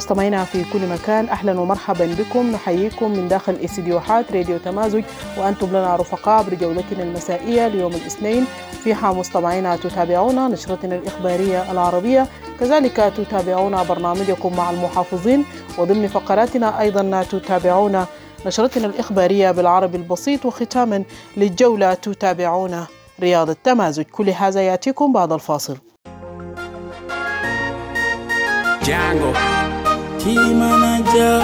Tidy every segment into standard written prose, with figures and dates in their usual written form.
مستمعينا في كل مكان، أهلا ومرحبا بكم. نحييكم من داخل استديوهات راديو تمازج، وأنتم لنا رفقاء بجولتنا المسائية ليوم الاثنين. فيها مستمعينا تتابعون نشرتنا الإخبارية العربية، كذلك تتابعون برنامجكم مع المحافظين، وضمن فقراتنا أيضا تتابعون نشرتنا الإخبارية بالعربي البسيط، وختاما للجولة تتابعون رياض التمازج. كل هذا يأتيكم بعد الفاصل. Django, team manager.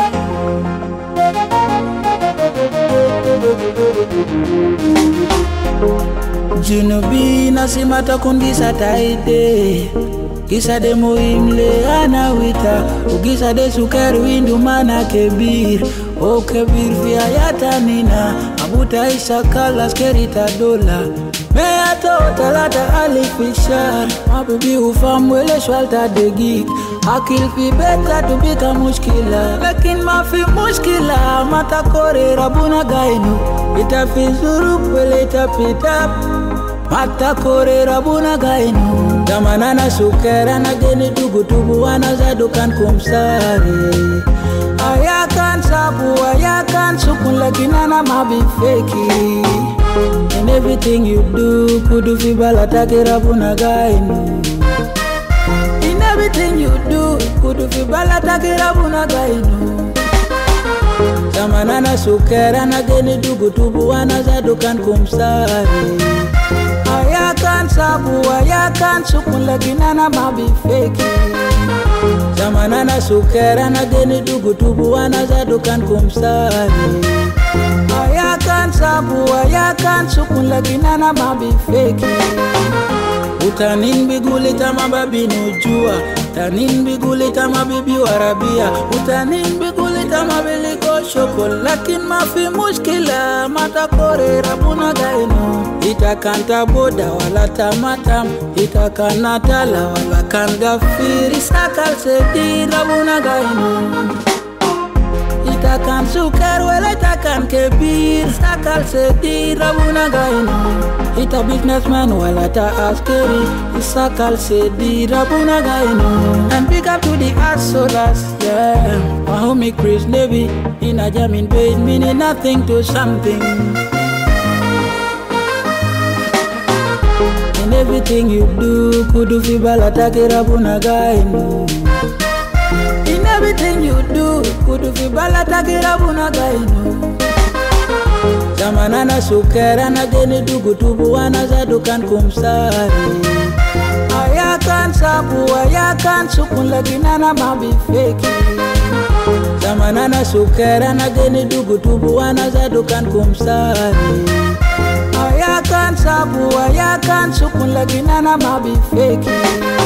Junubi nasimata kundisa taide, kisa de muhimle anawita, ukisa de sukari windu mana kebir, o kebir via yatanina, abuta isa kala skerita dola. Meato talata alifishar, mabibi ufamwele shwalta degik. Akil fi beta tubika mushkila, lakin ma fi mushkila. Mata kore rabuna gainu, itafi zuruk wele itapitap. Mata kore rabuna gainu, damanana sukera na geni tugu wana zadukan kumsari. Ayakan sabu, ayakan sukun, lakinana mabi feki. In everything you do, kudu fi balatake rabuna gainu. In everything you do, kudu fi balatake rabuna gainu. Zamanana sukera na geni tugu wana zadukan kumsari. Ayakan sabu, ayakan sukun, lakinana mabi feki. Zamanana sukera na geni tugu wana zadukan kumsari. Ayakan sabu, ayakan sukun, lakinana mabi feki. Utanin bigulita mababi nujua, utanin bigulita mabibi warabia, utanin bigulita mabiliko shokol, lakin mafi mushkila. Mata kore rabuna gainu, itakanta boda wala tamatam, itakana tala wala kan gafiri. Sakal sedi rabuna gainu, itakan sukar wala itakan kebir. Sakal sedi rabuna gainu, ita businessman wala ta askeri. Sakal sedi rabuna gainu. And big up to the Asoras, yeah. My homie Chris Navy, in a jamming page, meaning nothing to something. In everything you do, kudu fi balatake rabuna gainu. In everything you do, kudu fi balatake rabuna gainu. Zamanana sukera na geni tugu wana zadukan kumsari. Ayakan sabu, ayakan sukun, lakinana mabi feki. Zamanana sukera na geni tugu wana zadukan kumsari. Ayakan sabu, ayakan sukun, lakinana mabi feki.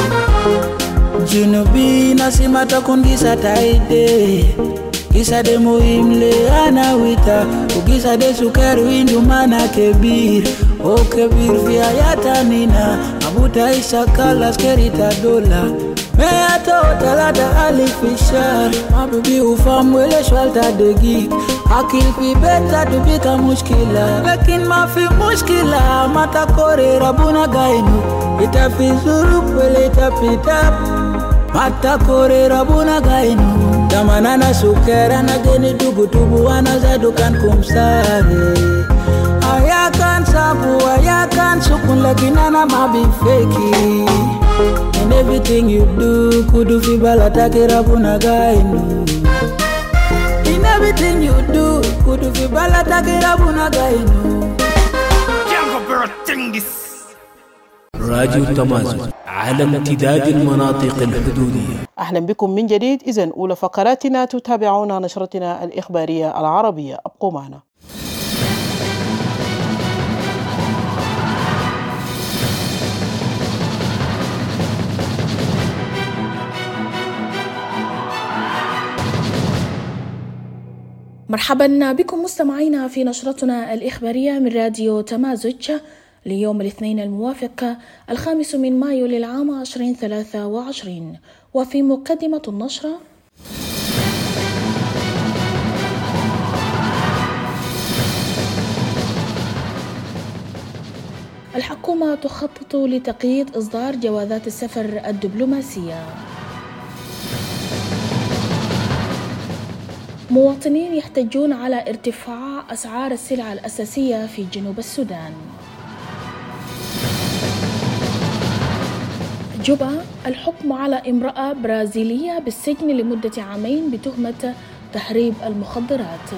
Junubi nasimata kundisa taide, kisa de muhimle anawita, ukisa de sukari windu mana kebir, o kebir via yatanina, abuta isa kala skerita dola. Meato talata alifishar, mabibi ufamwele shwalta degik. Akil fi beta tubika mushkila, lakin mafi mushkila. Mata kore rabuna gainu, itafi zuruk wele itapitap. Mata kore rabuna gainu, damanana sukera na geni tugu wana zadukan kumsari. Ayakan sabu, ayakan sukun, lakinana mabi feki. In everything you do, kudu fi balatake rabuna gainu. In everything you do, kudu fi balatake rabuna gainu. Django Baratingis راديو تمازج على امتداد المناطق الحدودية. أهلا بكم من جديد. إذن أولى فقراتنا تتابعون نشرتنا الإخبارية العربية، أبقوا معنا. مرحبا بكم مستمعينا في نشرتنا الإخبارية من راديو تمازج ليوم الاثنين الموافق 5 مايو للعام 2023. وفي مقدمة النشرة: الحكومة تخطط لتقييد إصدار جوازات السفر الدبلوماسية. مواطنين يحتجون على ارتفاع أسعار السلع الأساسية في جنوب السودان. جوبا، الحكم على امرأة برازيلية بالسجن لمدة 2 عام بتهمة تهريب المخدرات.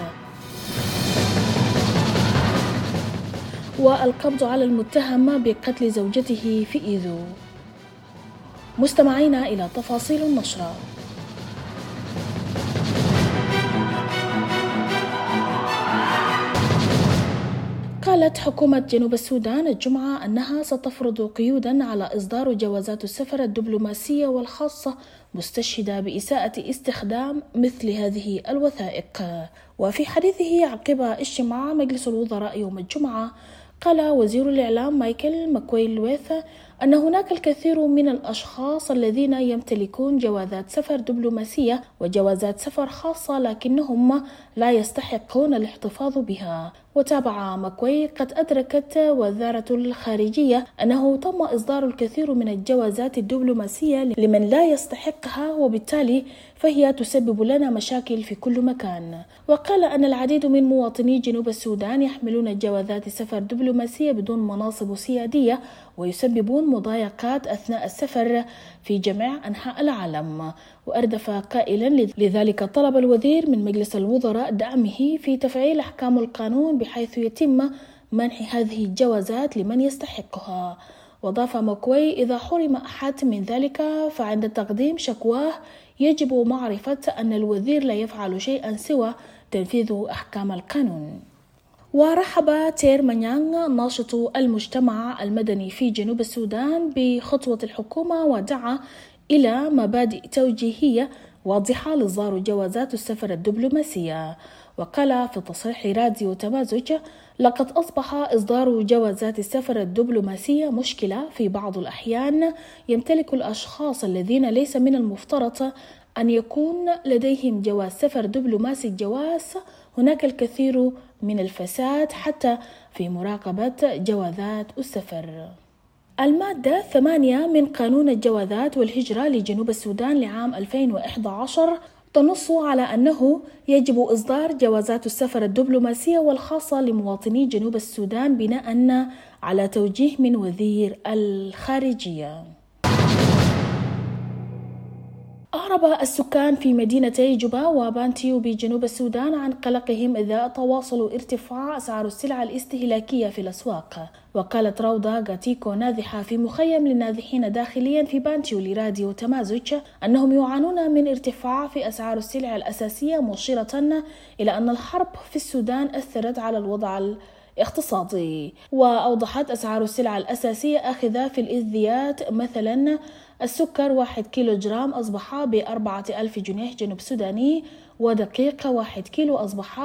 والقبض على المتهم بقتل زوجته في إيذو. مستمعينا إلى تفاصيل النشرة. قالت حكومة جنوب السودان الجمعة أنها ستفرض قيودا على إصدار جوازات السفر الدبلوماسية والخاصة، مستشهدة بإساءة استخدام مثل هذه الوثائق. وفي حديثه عقب اجتماع مجلس الوزراء يوم الجمعة، قال وزير الإعلام مايكل ماكويل-لويث أن هناك الكثير من الأشخاص الذين يمتلكون جوازات سفر دبلوماسية وجوازات سفر خاصة لكنهم لا يستحقون الاحتفاظ بها. وتابع ماكوي: قد أدركت وزارة الخارجية أنه تم إصدار الكثير من الجوازات الدبلوماسية لمن لا يستحقها، وبالتالي فهي تسبب لنا مشاكل في كل مكان. وقال أن العديد من مواطني جنوب السودان يحملون جوازات سفر دبلوماسية بدون مناصب سيادية ويسببون مضايقات أثناء السفر في جميع أنحاء العالم. وأردف قائلا: لذلك طلب الوزير من مجلس الوزراء دعمه في تفعيل أحكام القانون بحيث يتم منح هذه الجوازات لمن يستحقها. وضاف ماكوي: إذا حرم أحد من ذلك فعند تقديم شكواه يجب معرفة أن الوزير لا يفعل شيئا سوى تنفيذ أحكام القانون. ورحب تير مانيانغ ناشط المجتمع المدني في جنوب السودان بخطوة الحكومة، ودعا إلى مبادئ توجيهية واضحة لإصدار جوازات السفر الدبلوماسية. وقال في تصريح راديو تمازج: لقد أصبح إصدار جوازات السفر الدبلوماسية مشكلة. في بعض الأحيان يمتلك الأشخاص الذين ليس من المفترض أن يكون لديهم جواز سفر دبلوماسي الجواز هناك الكثير من الفساد حتى في مراقبة جوازات السفر. المادة 8 من قانون الجوازات والهجرة لجنوب السودان لعام 2011 تنص على أنه يجب إصدار جوازات السفر الدبلوماسية والخاصة لمواطني جنوب السودان بناء على توجيه من وزير الخارجية. أعرب السكان في مدينتي جوبا وبانتيو بجنوب السودان عن قلقهم إذا تواصل ارتفاع أسعار السلع الاستهلاكية في الأسواق. وقالت روضة غاتيكو، نازحة في مخيم للنازحين داخليا في بانتيو، لراديو تمازج أنهم يعانون من ارتفاع في أسعار السلع الأساسية، مشيرة إلى أن الحرب في السودان أثرت على الوضع الاقتصادي. وأوضحت أسعار السلع الأساسية آخذة في الازدياد. مثلا السكر 1 كيلوغرام أصبح ب4,000 جنيه جنوب سوداني، ودقيق 1 كيلو أصبح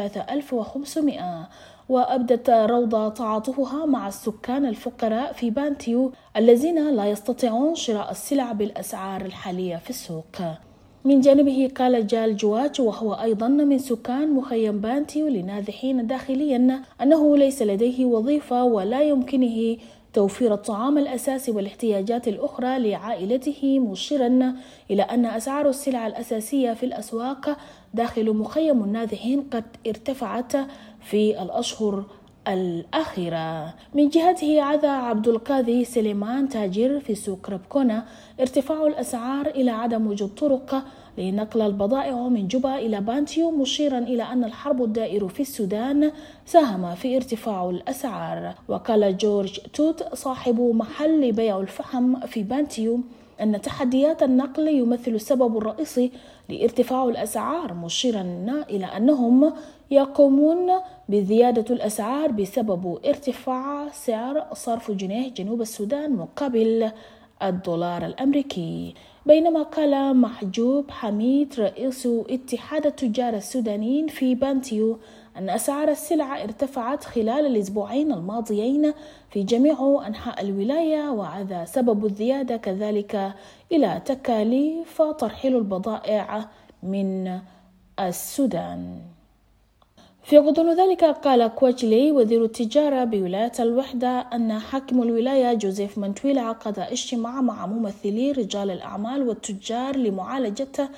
ب3,500. وأبدت روضة تعاطفها مع السكان الفقراء في بانتيو الذين لا يستطيعون شراء السلع بالأسعار الحالية في السوق. من جانبه قال جال جواج، وهو أيضا من سكان مخيم بانتيو لنازحين داخليا، أنه ليس لديه وظيفة ولا يمكنه توفير الطعام الأساسي والاحتياجات الأخرى لعائلته، مشيرا إلى أن أسعار السلع الأساسية في الأسواق داخل مخيم النازحين قد ارتفعت في الأشهر الأخيرة. من جهته عزى عبد القاضي سليمان، تاجر في سوق ربكونا، ارتفاع الأسعار إلى عدم وجود طرق لنقل البضائع من جوبا إلى بانتيو، مشيرا إلى أن الحرب الدائرة في السودان ساهم في ارتفاع الأسعار. وقال جورج توت صاحب محل لبيع الفحم في بانتيو أن تحديات النقل يمثل السبب الرئيسي لارتفاع الأسعار، مشيرا إلى أنهم يقومون بزيادة الأسعار بسبب ارتفاع سعر صرف جنيه جنوب السودان مقابل الدولار الأمريكي. بينما قال محجوب حميد رئيس اتحاد التجار السودانيين في بانتيو أن أسعار السلع ارتفعت خلال الأسبوعين الماضيين في جميع أنحاء الولاية، وعاد سبب الزيادة كذلك إلى تكاليف ترحيل البضائع من السودان. في غضون ذلك قال كواجلي وزير التجارة بولاية الوحدة أن حاكم الولاية جوزيف منتويل عقد اجتماع مع ممثلي رجال الأعمال والتجار لمعالجة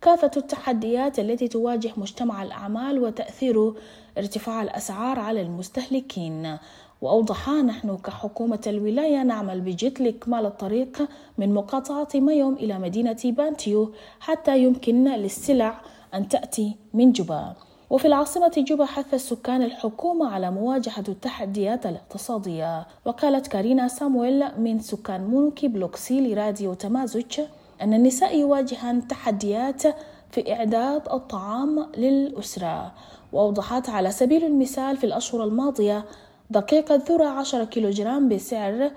كافة التحديات التي تواجه مجتمع الأعمال وتأثير ارتفاع الأسعار على المستهلكين. وأوضح: نحن كحكومة الولاية نعمل بجد لإكمال الطريق من مقاطعة مايوم إلى مدينة بانتيو حتى يمكن للسلع أن تأتي من جوبا. وفي العاصمة جوبا حث السكان الحكومة على مواجهة التحديات الاقتصادية. وقالت كارينا سامويل من سكان مونوكي بلوكسي لراديو تمازج أن النساء يواجهن تحديات في إعداد الطعام للأسرة. وأوضحت على سبيل المثال: في الأشهر الماضية دقيق الذرة 10 كيلوغرام بسعر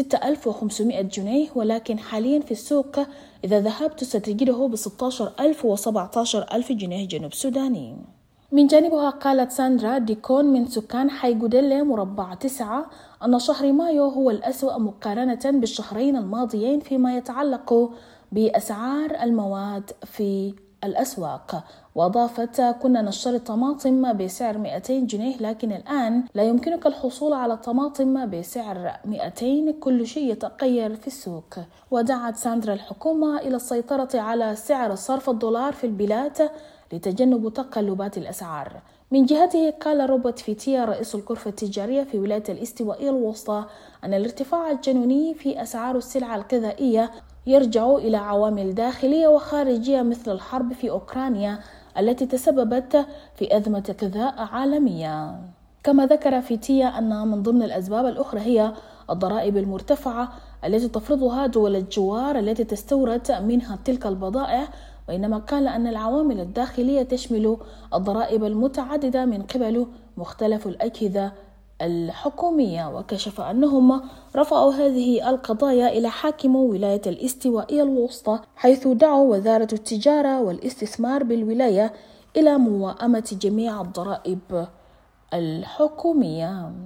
6500 جنيه، ولكن حاليا في السوق إذا ذهبت ستجده ب 16,000 و 17,000 جنيه جنوب سوداني. من جانبها قالت ساندرا ديكون من سكان حي جوديلي مربع 9 أن شهر مايو هو الأسوأ مقارنة بالشهرين الماضيين فيما يتعلق بأسعار المواد في الأسواق. وأضافت: كنا نشتري الطماطم بسعر 200 جنيه، لكن الآن لا يمكنك الحصول على الطماطم بسعر 200، كل شيء يتغير في السوق. ودعت ساندرا الحكومة إلى السيطرة على سعر صرف الدولار في البلاد لتجنب تقلبات الأسعار. من جهته قال روبرت فيتيا رئيس الغرفة التجارية في ولاية الاستوائية الوسطى أن الارتفاع الجنوني في أسعار السلع الغذائية يرجع إلى عوامل داخلية وخارجية مثل الحرب في أوكرانيا التي تسببت في أزمة غذاء عالمية. كما ذكر فيتيا أن من ضمن الأسباب الأخرى هي الضرائب المرتفعة التي تفرضها دول الجوار التي تستورد منها تلك البضائع، بينما قال أن العوامل الداخلية تشمل الضرائب المتعددة من قبل مختلف الأجهزة الحكومية. وكشف أنهم رفعوا هذه القضايا إلى حاكم ولاية الاستوائية الوسطى، حيث دعوا وزارة التجارة والاستثمار بالولاية إلى موائمة جميع الضرائب الحكومية.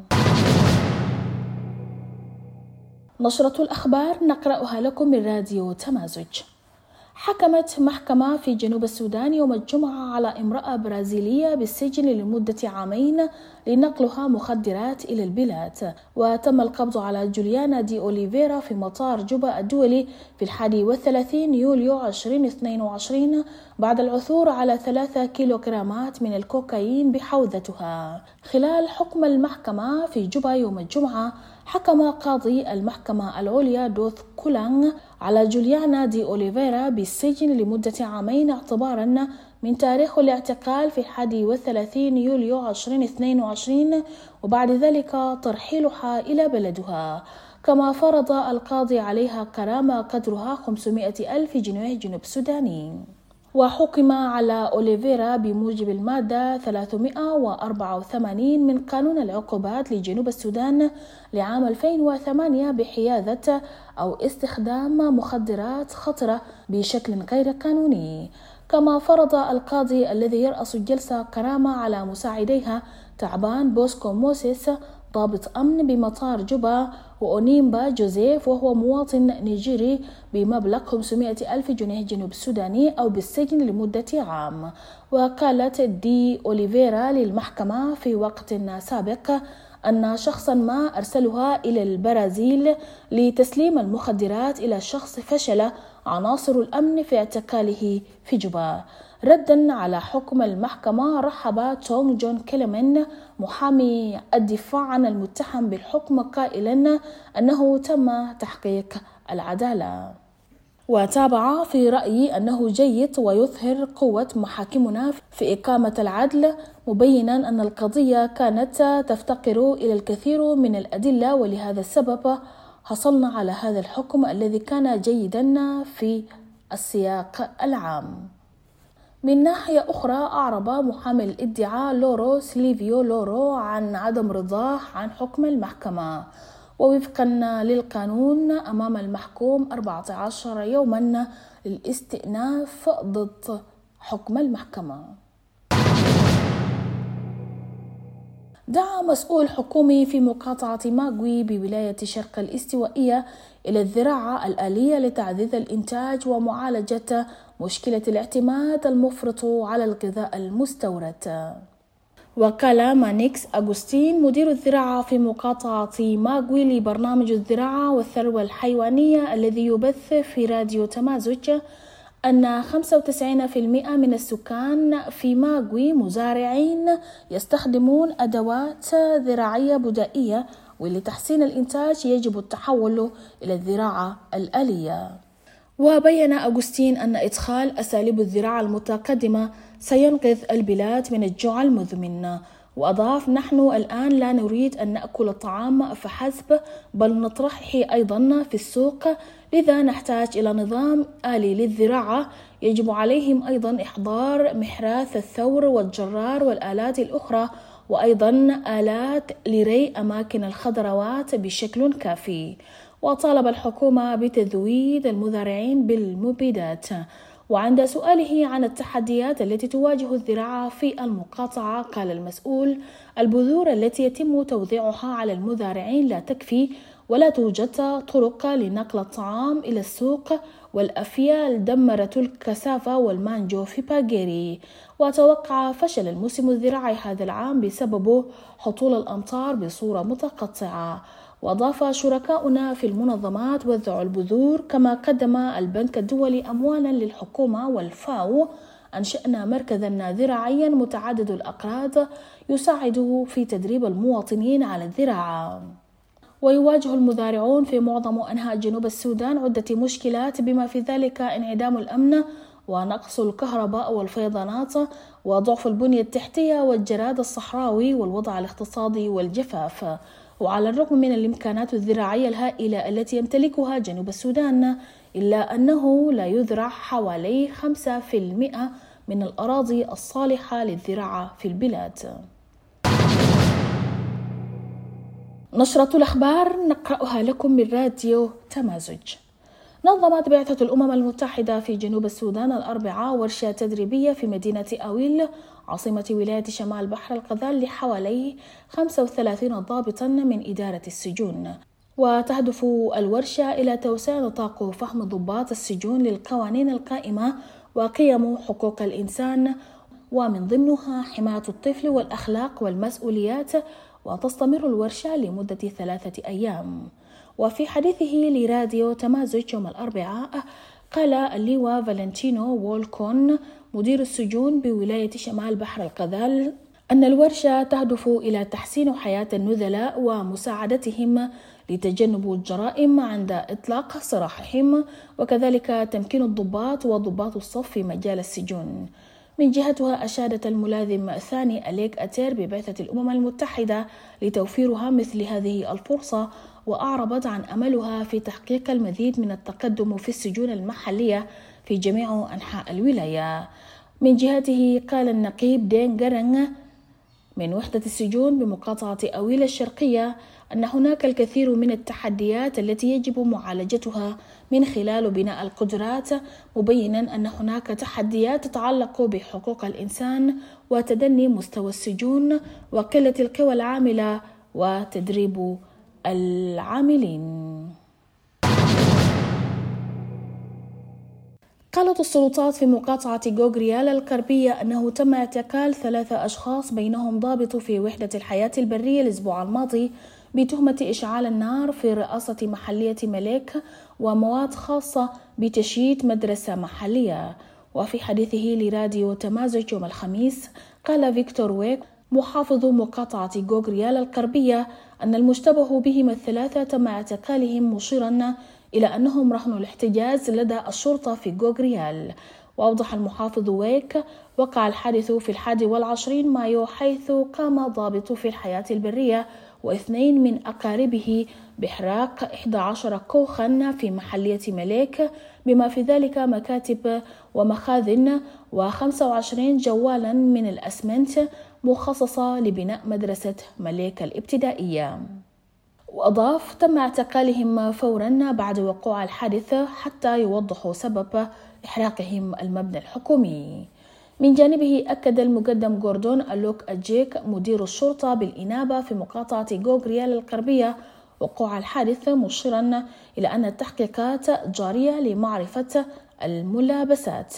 نشرة الأخبار نقرأها لكم من راديو تمازج. حكمت محكمة في جنوب السودان يوم الجمعة على امرأة برازيلية بالسجن لمدة 2 عام لنقلها مخدرات إلى البلاد. وتم القبض على جوليانا دي أوليفيرا في مطار جوبا الدولي في 31 يوليو 2022 بعد العثور على 3 كيلوغرامات من الكوكايين بحوزتها. خلال حكم المحكمة في جوبا يوم الجمعة، حكم قاضي المحكمة العليا دوث كولانغ على جوليانا دي أوليفيرا بالسجن لمدة 2 عام اعتبارا من تاريخ الاعتقال في 31 يوليو 2022، وبعد ذلك ترحيلها إلى بلدها. كما فرض القاضي عليها غرامة قدرها 500,000 جنيه جنوب سوداني. وحكم على أوليفيرا بموجب المادة 384 من قانون العقوبات لجنوب السودان لعام 2008 بحيازة أو استخدام مخدرات خطرة بشكل غير قانوني. كما فرض القاضي الذي يرأس الجلسة غرامة على مساعديها تعبان بوسكو موسيس ضابط أمن بمطار جوبا وأونيمبا جوزيف وهو مواطن نيجيري بمبلغ 500,000 جنيه جنوب السوداني أو بالسجن لمدة 1 عام. وقالت دي أوليفيرا للمحكمة في وقت سابق أن شخصا ما أرسلها إلى البرازيل لتسليم المخدرات إلى شخص فشل عناصر الأمن في اعتقاله في جوبا. ردا على حكم المحكمة، رحب تونغ جون كيلمن محامي الدفاع عن المتهم بالحكم قائلا أنه تم تحقيق العدالة. وتابع في رأيي أنه جيد ويظهر قوة محاكمنا في إقامة العدل، مبينا أن القضية كانت تفتقر إلى الكثير من الأدلة، ولهذا السبب حصلنا على هذا الحكم الذي كان جيدا في السياق العام. من ناحية أخرى، أعرب محامي الادعاء لورو سليفيو لورو عن عدم رضاه عن حكم المحكمة، ووفقا للقانون أمام المحكوم 14 يوما للاستئناف ضد حكم المحكمة. دعا مسؤول حكومي في مقاطعة ماغوي بولاية شرق الاستوائية إلى الزراعة الآلية لتعزيز الإنتاج ومعالجة مشكلة الاعتماد المفرط على الغذاء المستورد. وقال مانيكس أغوستين مدير الزراعة في مقاطعة ماغوي لبرنامج الزراعة والثروة الحيوانية الذي يبث في راديو تمازج أن 95% من السكان في ماغوي مزارعين يستخدمون أدوات زراعية بدائية، ولتحسين الإنتاج يجب التحول إلى الزراعة الآلية. وبين أغوستين أن إدخال أساليب الزراعة المتقدمة سينقذ البلاد من الجوع المزمن. وأضاف: نحن الآن لا نريد أن نأكل الطعام فحسب، بل نطرحه أيضا في السوق، لذا نحتاج إلى نظام آلي للزراعة. يجب عليهم أيضا إحضار محراث الثور والجرار والآلات الأخرى، وأيضا آلات لري أماكن الخضروات بشكل كافي. وطالب الحكومة بتزويد المزارعين بالمبيدات. وعند سؤاله عن التحديات التي تواجه الزراعة في المقاطعة، قال المسؤول: البذور التي يتم توزيعها على المزارعين لا تكفي، ولا توجد طرق لنقل الطعام إلى السوق، والأفيال دمرت الكسافة والمانجو في باغيري. وتوقع فشل الموسم الزراعي هذا العام بسبب هطول الأمطار بصورة متقطعة. وأضاف: شركاؤنا في المنظمات وزعوا البذور، كما قدم البنك الدولي أموالا للحكومة والفاو. أنشأنا مركزا زراعيا متعدد الأقراض يساعد في تدريب المواطنين على الزراعة. ويواجه المزارعون في معظم أنحاء جنوب السودان عدة مشكلات، بما في ذلك انعدام الأمن ونقص الكهرباء والفيضانات وضعف البنية التحتية والجراد الصحراوي والوضع الاقتصادي والجفاف. وعلى الرغم من الإمكانات الزراعية الهائلة التي يمتلكها جنوب السودان، إلا أنه لا يزرع حوالي 5% من الأراضي الصالحة للزراعة في البلاد. نشرة الأخبار نقرأها لكم من راديو تمازج. نظمت بعثة الأمم المتحدة في جنوب السودان الأربعاء ورشة تدريبية في مدينة أويل عاصمة ولاية شمال بحر الغزال لحوالي 35 ضابطا من إدارة السجون. وتهدف الورشة إلى توسيع نطاق فهم ضباط السجون للقوانين القائمة وقيم حقوق الإنسان، ومن ضمنها حماية الطفل والأخلاق والمسؤوليات. وتستمر الورشة لمدة 3 أيام. وفي حديثه لراديو تمازج يوم الأربعاء، قال اللواء فالنتينو وولكون مدير السجون بولاية شمال بحر الغزال أن الورشة تهدف إلى تحسين حياة النزلاء ومساعدتهم لتجنب الجرائم عند إطلاق سراحهم، وكذلك تمكين الضباط وضباط الصف في مجال السجون. من جهتها أشادت الملازم الثاني أليك أتير ببعثة الأمم المتحدة لتوفيرها مثل هذه الفرصة، وأعربت عن أملها في تحقيق المزيد من التقدم في السجون المحلية في جميع أنحاء الولاية. من جهته قال النقيب دين جرن من وحدة السجون بمقاطعة أويل الشرقية أن هناك الكثير من التحديات التي يجب معالجتها من خلال بناء القدرات، مبينا أن هناك تحديات تتعلق بحقوق الإنسان وتدني مستوى السجون وقلة القوى العاملة وتدريب العاملين. قالت السلطات في مقاطعة غوغريال الغربية أنه تم اعتقال 3 أشخاص بينهم ضابط في وحدة الحياة البرية الأسبوع الماضي بتهمة إشعال النار في رئاسة محلية ملك ومواد خاصة بتشييد مدرسة محلية. وفي حديثه لراديو تمازج يوم الخميس، قال فيكتور ويك محافظ مقاطعة غوغريال الغربية أن المشتبه بهم ال3 تم اعتقالهم، مشيرا إلى أنهم رهن الاحتجاز لدى الشرطة في غوغريال. وأوضح المحافظ ويك: وقع الحادث في 21 مايو، حيث قام ضابط في الحياة البرية و2 من أقاربه بإحراق 11 كوخا في محلية ملك، بما في ذلك مكاتب ومخازن و25 جوالا من الأسمنت مخصصة لبناء مدرسة ملك الابتدائية. وأضاف: تم اعتقالهم فورا بعد وقوع الحادث حتى يوضحوا سبب إحراقهم المبنى الحكومي. من جانبه أكد المقدم غوردون ألوك أجيك مدير الشرطة بالإنابة في مقاطعة غوغريال الغربية وقوع الحادث، مشيرا إلى أن التحقيقات جارية لمعرفة الملابسات.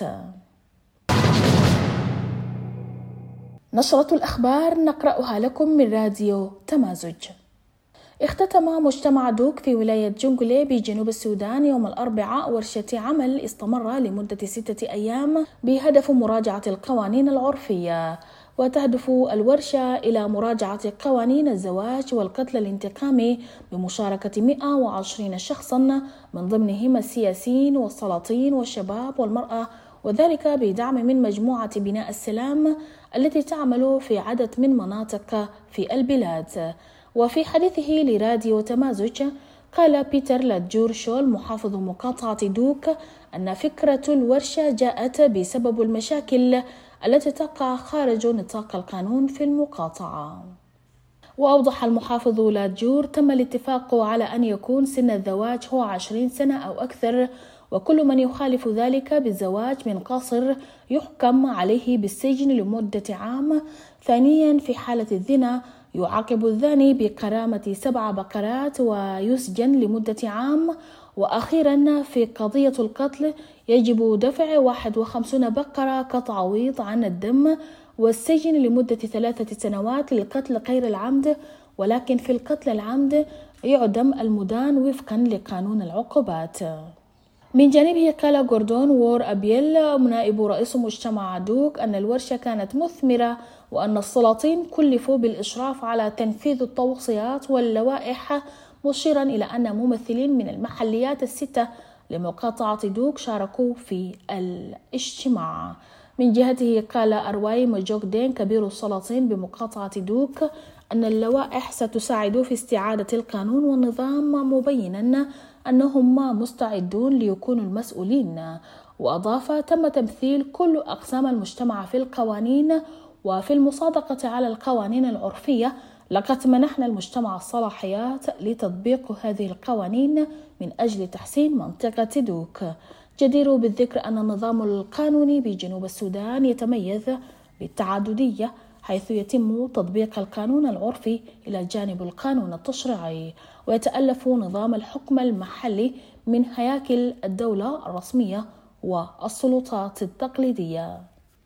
نشرة الأخبار نقرأها لكم من راديو تمازج. اختتم مجتمع دوك في ولاية جونغلي بجنوب السودان يوم الأربعاء ورشة عمل استمر لمدة 6 أيام بهدف مراجعة القوانين العرفية. وتهدف الورشة إلى مراجعة قوانين الزواج والقتل الانتقامي بمشاركة 120 شخصا من ضمنهم السياسيين والسلاطين والشباب والمرأة، وذلك بدعم من مجموعة بناء السلام التي تعمل في عدد من مناطق في البلاد. وفي حديثه لراديو تمازج قال بيتر لاتجور شول محافظ مقاطعة دوك أن فكرة الورشة جاءت بسبب المشاكل التي تقع خارج نطاق القانون في المقاطعة. وأوضح المحافظ لاتجور تم الاتفاق على أن يكون سن الزواج هو 20 سنة أو أكثر، وكل من يخالف ذلك بالزواج من قاصر يحكم عليه بالسجن لمدة عام. ثانيا في حالة الزنا يعاقب الزاني بغرامة 7 بقرات ويسجن لمدة عام. وأخيرا في قضية القتل يجب دفع 51 بقرة كتعويض عن الدم والسجن لمدة 3 سنوات للقتل غير العمد، ولكن في القتل العمد يعدم المدان وفقا لقانون العقوبات. من جانبه قال غوردون وور أبيل نائب رئيس مجتمع دوك أن الورشة كانت مثمرة وأن السلاطين كلفوا بالإشراف على تنفيذ التوصيات واللوائح، مشيرا إلى أن ممثلين من المحليات 6 لمقاطعة دوك شاركوا في الاجتماع. من جهته قال أرواي مجوك دين كبير السلاطين بمقاطعة دوك أن اللوائح ستساعد في استعادة القانون والنظام، مبينا أنهم مستعدون ليكونوا المسؤولين. وأضاف تم تمثيل كل أقسام المجتمع في القوانين وفي المصادقة على القوانين العرفية. لقد منحنا المجتمع الصلاحيات لتطبيق هذه القوانين من أجل تحسين منطقة دوك. جدير بالذكر أن النظام القانوني بجنوب السودان يتميز بالتعددية، حيث يتم تطبيق القانون العرفي إلى جانب القانون التشريعي، ويتألف نظام الحكم المحلي من هياكل الدولة الرسمية والسلطات التقليدية.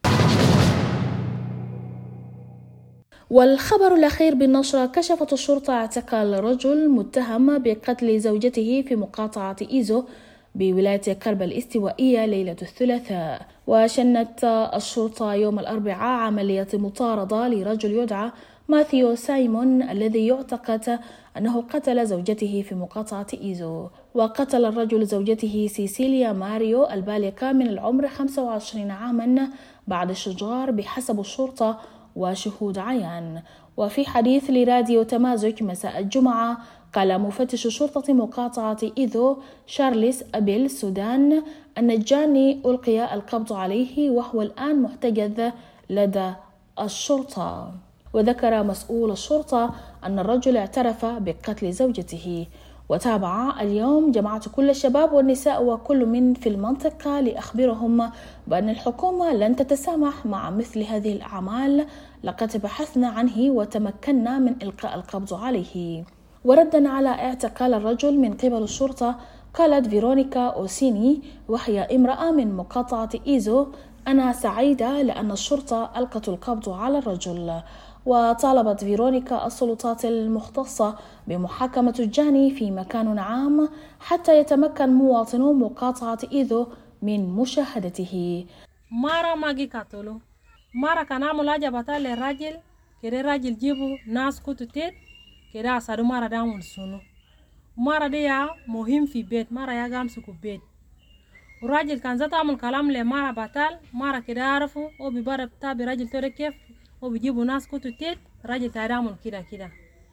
والخبر الأخير بالنشرة: كشفت الشرطة اعتقال رجل متهم بقتل زوجته في مقاطعة إيزو بولاية قرب الاستوائية ليلة الثلاثاء. وشنت الشرطة يوم الأربعاء عملية مطاردة لرجل يدعى ماثيو سايمون الذي يعتقد أنه قتل زوجته في مقاطعة إيزو. وقتل الرجل زوجته سيسيليا ماريو البالغة من العمر 25 عاما بعد شجار بحسب الشرطة وشهود عيان. وفي حديث لراديو تمازج مساء الجمعة قال مفتش شرطة مقاطعة إيزو شارلس أبيل السودان أن الجاني ألقي القبض عليه وهو الآن محتجز لدى الشرطة. وذكر مسؤول الشرطة أن الرجل اعترف بقتل زوجته. وتابع اليوم جمعت كل الشباب والنساء وكل من في المنطقة لأخبرهم بأن الحكومة لن تتسامح مع مثل هذه الأعمال. لقد بحثنا عنه وتمكنا من إلقاء القبض عليه. وردا على اعتقال الرجل من قبل الشرطة قالت فيرونيكا أوسيني وهي امرأة من مقاطعة إيزو: أنا سعيدة لأن الشرطة ألقت القبض على الرجل. وطالبت فيرونيكا السلطات المختصة بمحاكمة الجاني في مكان عام حتى يتمكن مواطنو مقاطعة إيزو من مشاهدته. مرة ما جي قتلوا، مرة كان عمل عجبتا للراجل كده، راجل جيبوا ناس كتوتيت كده أصدوا مرة دامون سنو، مرة دي مهم في بيت، مرة يا مسكوا بيت. والراجل كان ذات عمل كلام لمرة بطال، مرة كده عرفوا أو ببارة بتابي راجل توري كيف وبيجيبوا ناس كتوتيت راجل تعمل كده.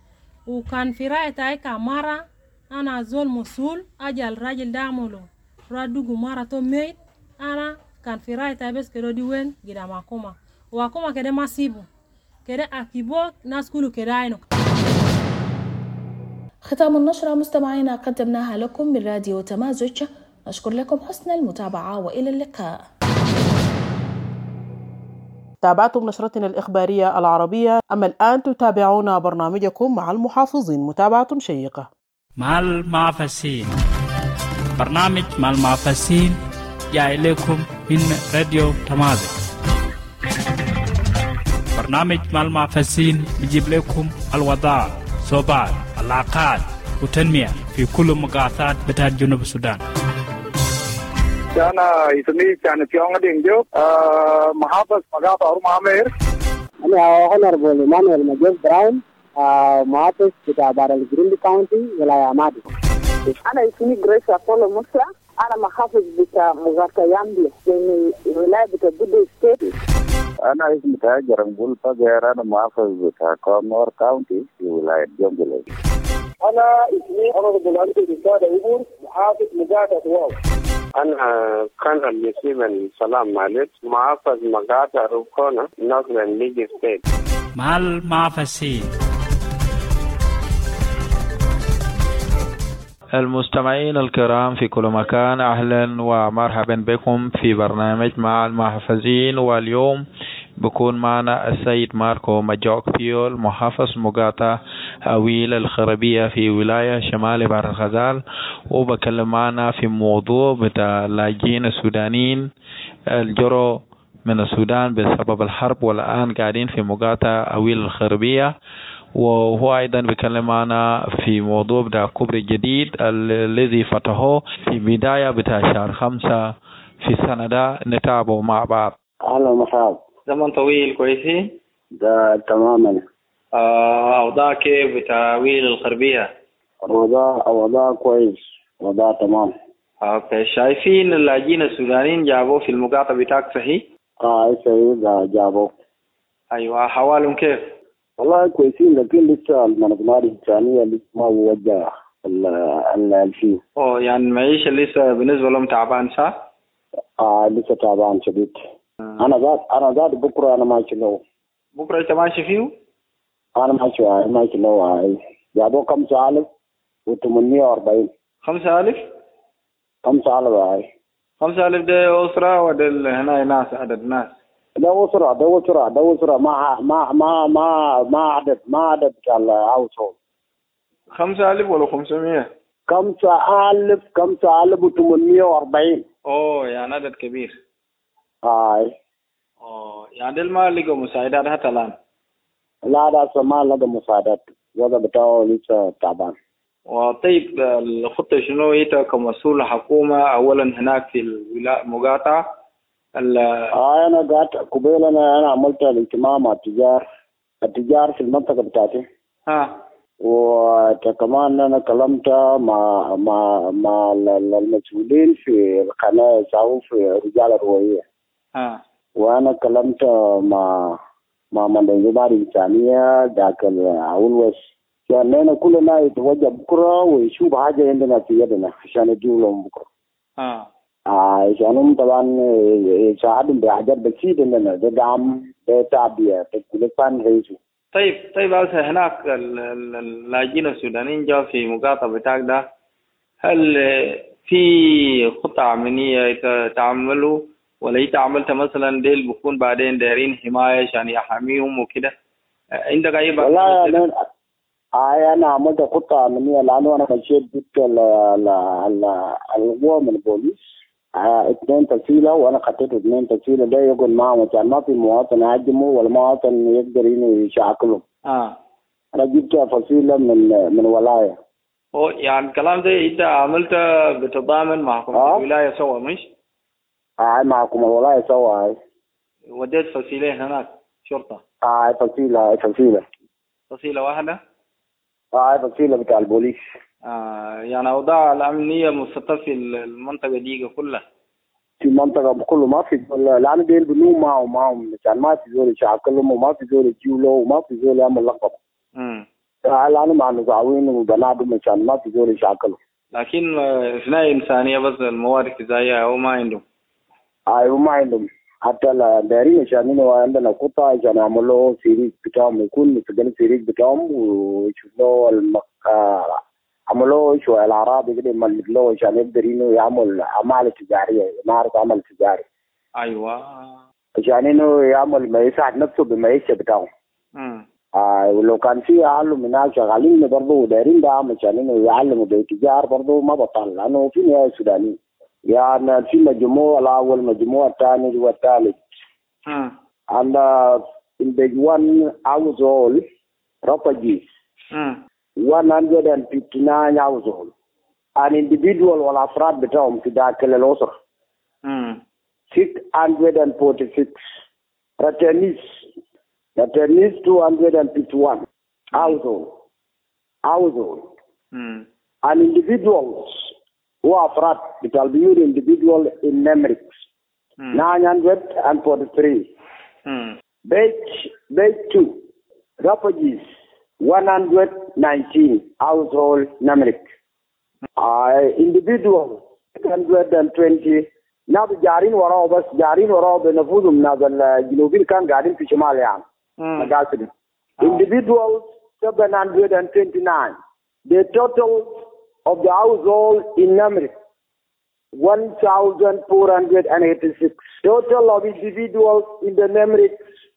وكان في رأي تايكا مرة أنا زول مسؤول أجل الراجل ده عمله رادوغو مرة تو ميت، أنا كان في رأي تايبس كده دي وين جدا ماكوما واكوما كده ما سيبو كده أكيبو ناس كله كده عينو. ختام النشرة مستمعينا قدمناها لكم من راديو تمازج. نشكر لكم حسن المتابعة وإلى اللقاء. تابعتم نشرتنا الإخبارية العربية. أما الآن تتابعون برنامجكم مع المحافظين، متابعة شيقة مع المعفسين. برنامج مع المعفسين جاء إليكم من راديو تمازج. برنامج مع المعفسين بيجيب لكم الوضع، صوبات، العقاد وتنمية في كل مقاطعات بتاعت جنوب السودان. أنا اسمي كان فيونغ دينجو محافظ مقاطع أورمامير. أنا هونربل مانويل ماجيس براون محافظ بتاع بارل جريندي كاونتي ولاية مادي. أنا اسمي غريس أبولو موسى. أنا محافظ بتاع مقاطع يامبي في ولاية بتاع بودو ستيت. أنا اسمي تاجر نقول فجأة أنا محافظ بتاع كونور كاونتي في ولاية جنجلي. أنا اسمي هونربل أنتي بسادة أبور محافظ مقاطع واو. أنا كان المسلم سلام مالك محافظ مقاطع روكونا نورثرن ليج ستيت. مع المعفسين. المستمعين الكرام في كل مكان، أهلا ومرحبا بكم في برنامج مع المحفزين. واليوم بكون معنا السيد ماركو ماجوك بيول محافظ مقاطعة أويل الخربية في ولاية شمال بحر الغزال، وبكلم معنا في موضوع بتاع اللاجئين السودانيين الجرو من السودان بسبب الحرب والآن قاعدين في مقاطعة أويل الخربية. وهو أيضا بيكلم معنا في موضوع بتاع كوبري جديد الذي فتحوه في بداية بتاع شهر 5 في السنة ده. نتابعه مع بعض. أهلا ومرحبا. زمن طويل كويسين؟ ده تماما. أوضاع كيف بتاع أويل الخربية؟ أوضاع كويس، أوضاع تمام. اوكي، شايفين اللاجئين السودانيين جابوه في المقاطعة بتاعك صحيح؟ صحيح جابوه. أيوة، أحوالهم كيف؟ والله كويسين، لكن لسه المنظمات الإنسانية لسه ما موجهة الفيه. يعني المعيشة لسه بالنسبة لهم تعبان صح؟ لسه تعبان شديد. أنا ذات بكرة أنا ماشي له. بكرة أنت ماشي فيه؟ أنا ماشي له. جابوه 5,840. 5,000؟ 5,000 5,000 ده أسرة ولا هنا ناس عدد ناس؟ ده أسرة ما عدد الهاوس هولد. 5,000 ولا 500؟ 5,840. يعني عدد كبير. يعني دل ما لقوا مساعدات حتى الآن؟ لا ده ما لقوا مساعدات، الوضع بتاعه لسه تعبان. وطيب الخطة شنو أنت كمسؤول حكومة أولا هناك في المقاطعة؟ أنا قاعد قبيل أنا عملت الاجتماع مع التجار في المنطقة بتاعتي. وكمان أنا كلمت مع المسؤولين في القناة يساووا في رجال الروية. وأنا كلمت مع منظمات إنسانية ذاك الأول يعني كلنا يتوجه بكرة ويشوف حاجة عندنا في يدنا عشان يجيب لهم بكرة. عشانهم طبعا يساعدهم بحاجات بسيطة لنا، ده دعم، ده تعبية، ده كل فان رئيسه. طيب هسه هناك اللاجئين السودانيين جاء في مقاطعة بتاعك ده، هل في خطة عملية تعملوا ولا انت عملت مثلا ديل بكون بعدين دايرين حماية عشان يحميهم وكده؟ عندك أي بقى؟ والله أنا عملت خطة عملية لأنه أنا مشيت ضد القوة من البوليس 2 تسيلة، وأنا خطيت 2 تسيلة ده يقول معهم عشان ما في مواطن يهاجمه ولا مواطن يقدر يشاكله. أنا جبت فصيلة من ولاية. يعني الكلام ده أنت عملت بتضامن مع حكومة الولاية سوا مش؟ مع حكومة الولاية سوا. وديت فصيلين هناك شرطة؟ فصيلة واحدة؟ فصيلة بتاع البوليس. يعني أوضاع الأمنية مستقرة في المنطقة دي كلها؟ في المنطقة كله ما في لأن ديل بنوم معهم عشان ما في زول يشاكلهم وما في زول يجيله وما في زول يعمل لقب. لأنه مع نزاوين وبنادم عشان ما في زول يشاكلهم. لكن ثنائي إنسانية بس الموارد الغذائية أو ما عندهم؟ ما عندهم. حتى دايرين عشان عندنا خطة عشان يعملوا سيريج بتاعهم، يكون مستقل سيريج بتاعهم ويشوفوا عملوا شو الأعراب يقدر يملك له عشان يقدر إنه يعمل أعمال تجارية، يمارس عمل تجاري. أيوة. عشان إنه يعمل ما يساعد نفسه بالمعيشة بتاعه. ولو كان في أهل من ناس شغالين برضه دايرين دعم عشان إنه يعلموا بالتجار برضه ما بطل، لأنه في نهاية السودانيين. يعني في مجموعة الأول مجموعة الثاني والثالث. And in the one household refugees. 159 households. An individual والأفراد بتاعهم في داخل الأسرة 646. Returnees 251 household. And individuals who are أفراد بتاع البيوت individual in Nemrik 943. Batch 2 refugees 119 household Nemrik. Individual 120. ناس جارين وراه بس جارين وراه بنفوذهم ناس الجنوبيين كان قاعدين في شمال يعني مقاصد. Individuals 729. The total of the household in Nemrik 1,486. Total of individuals in the Nemrik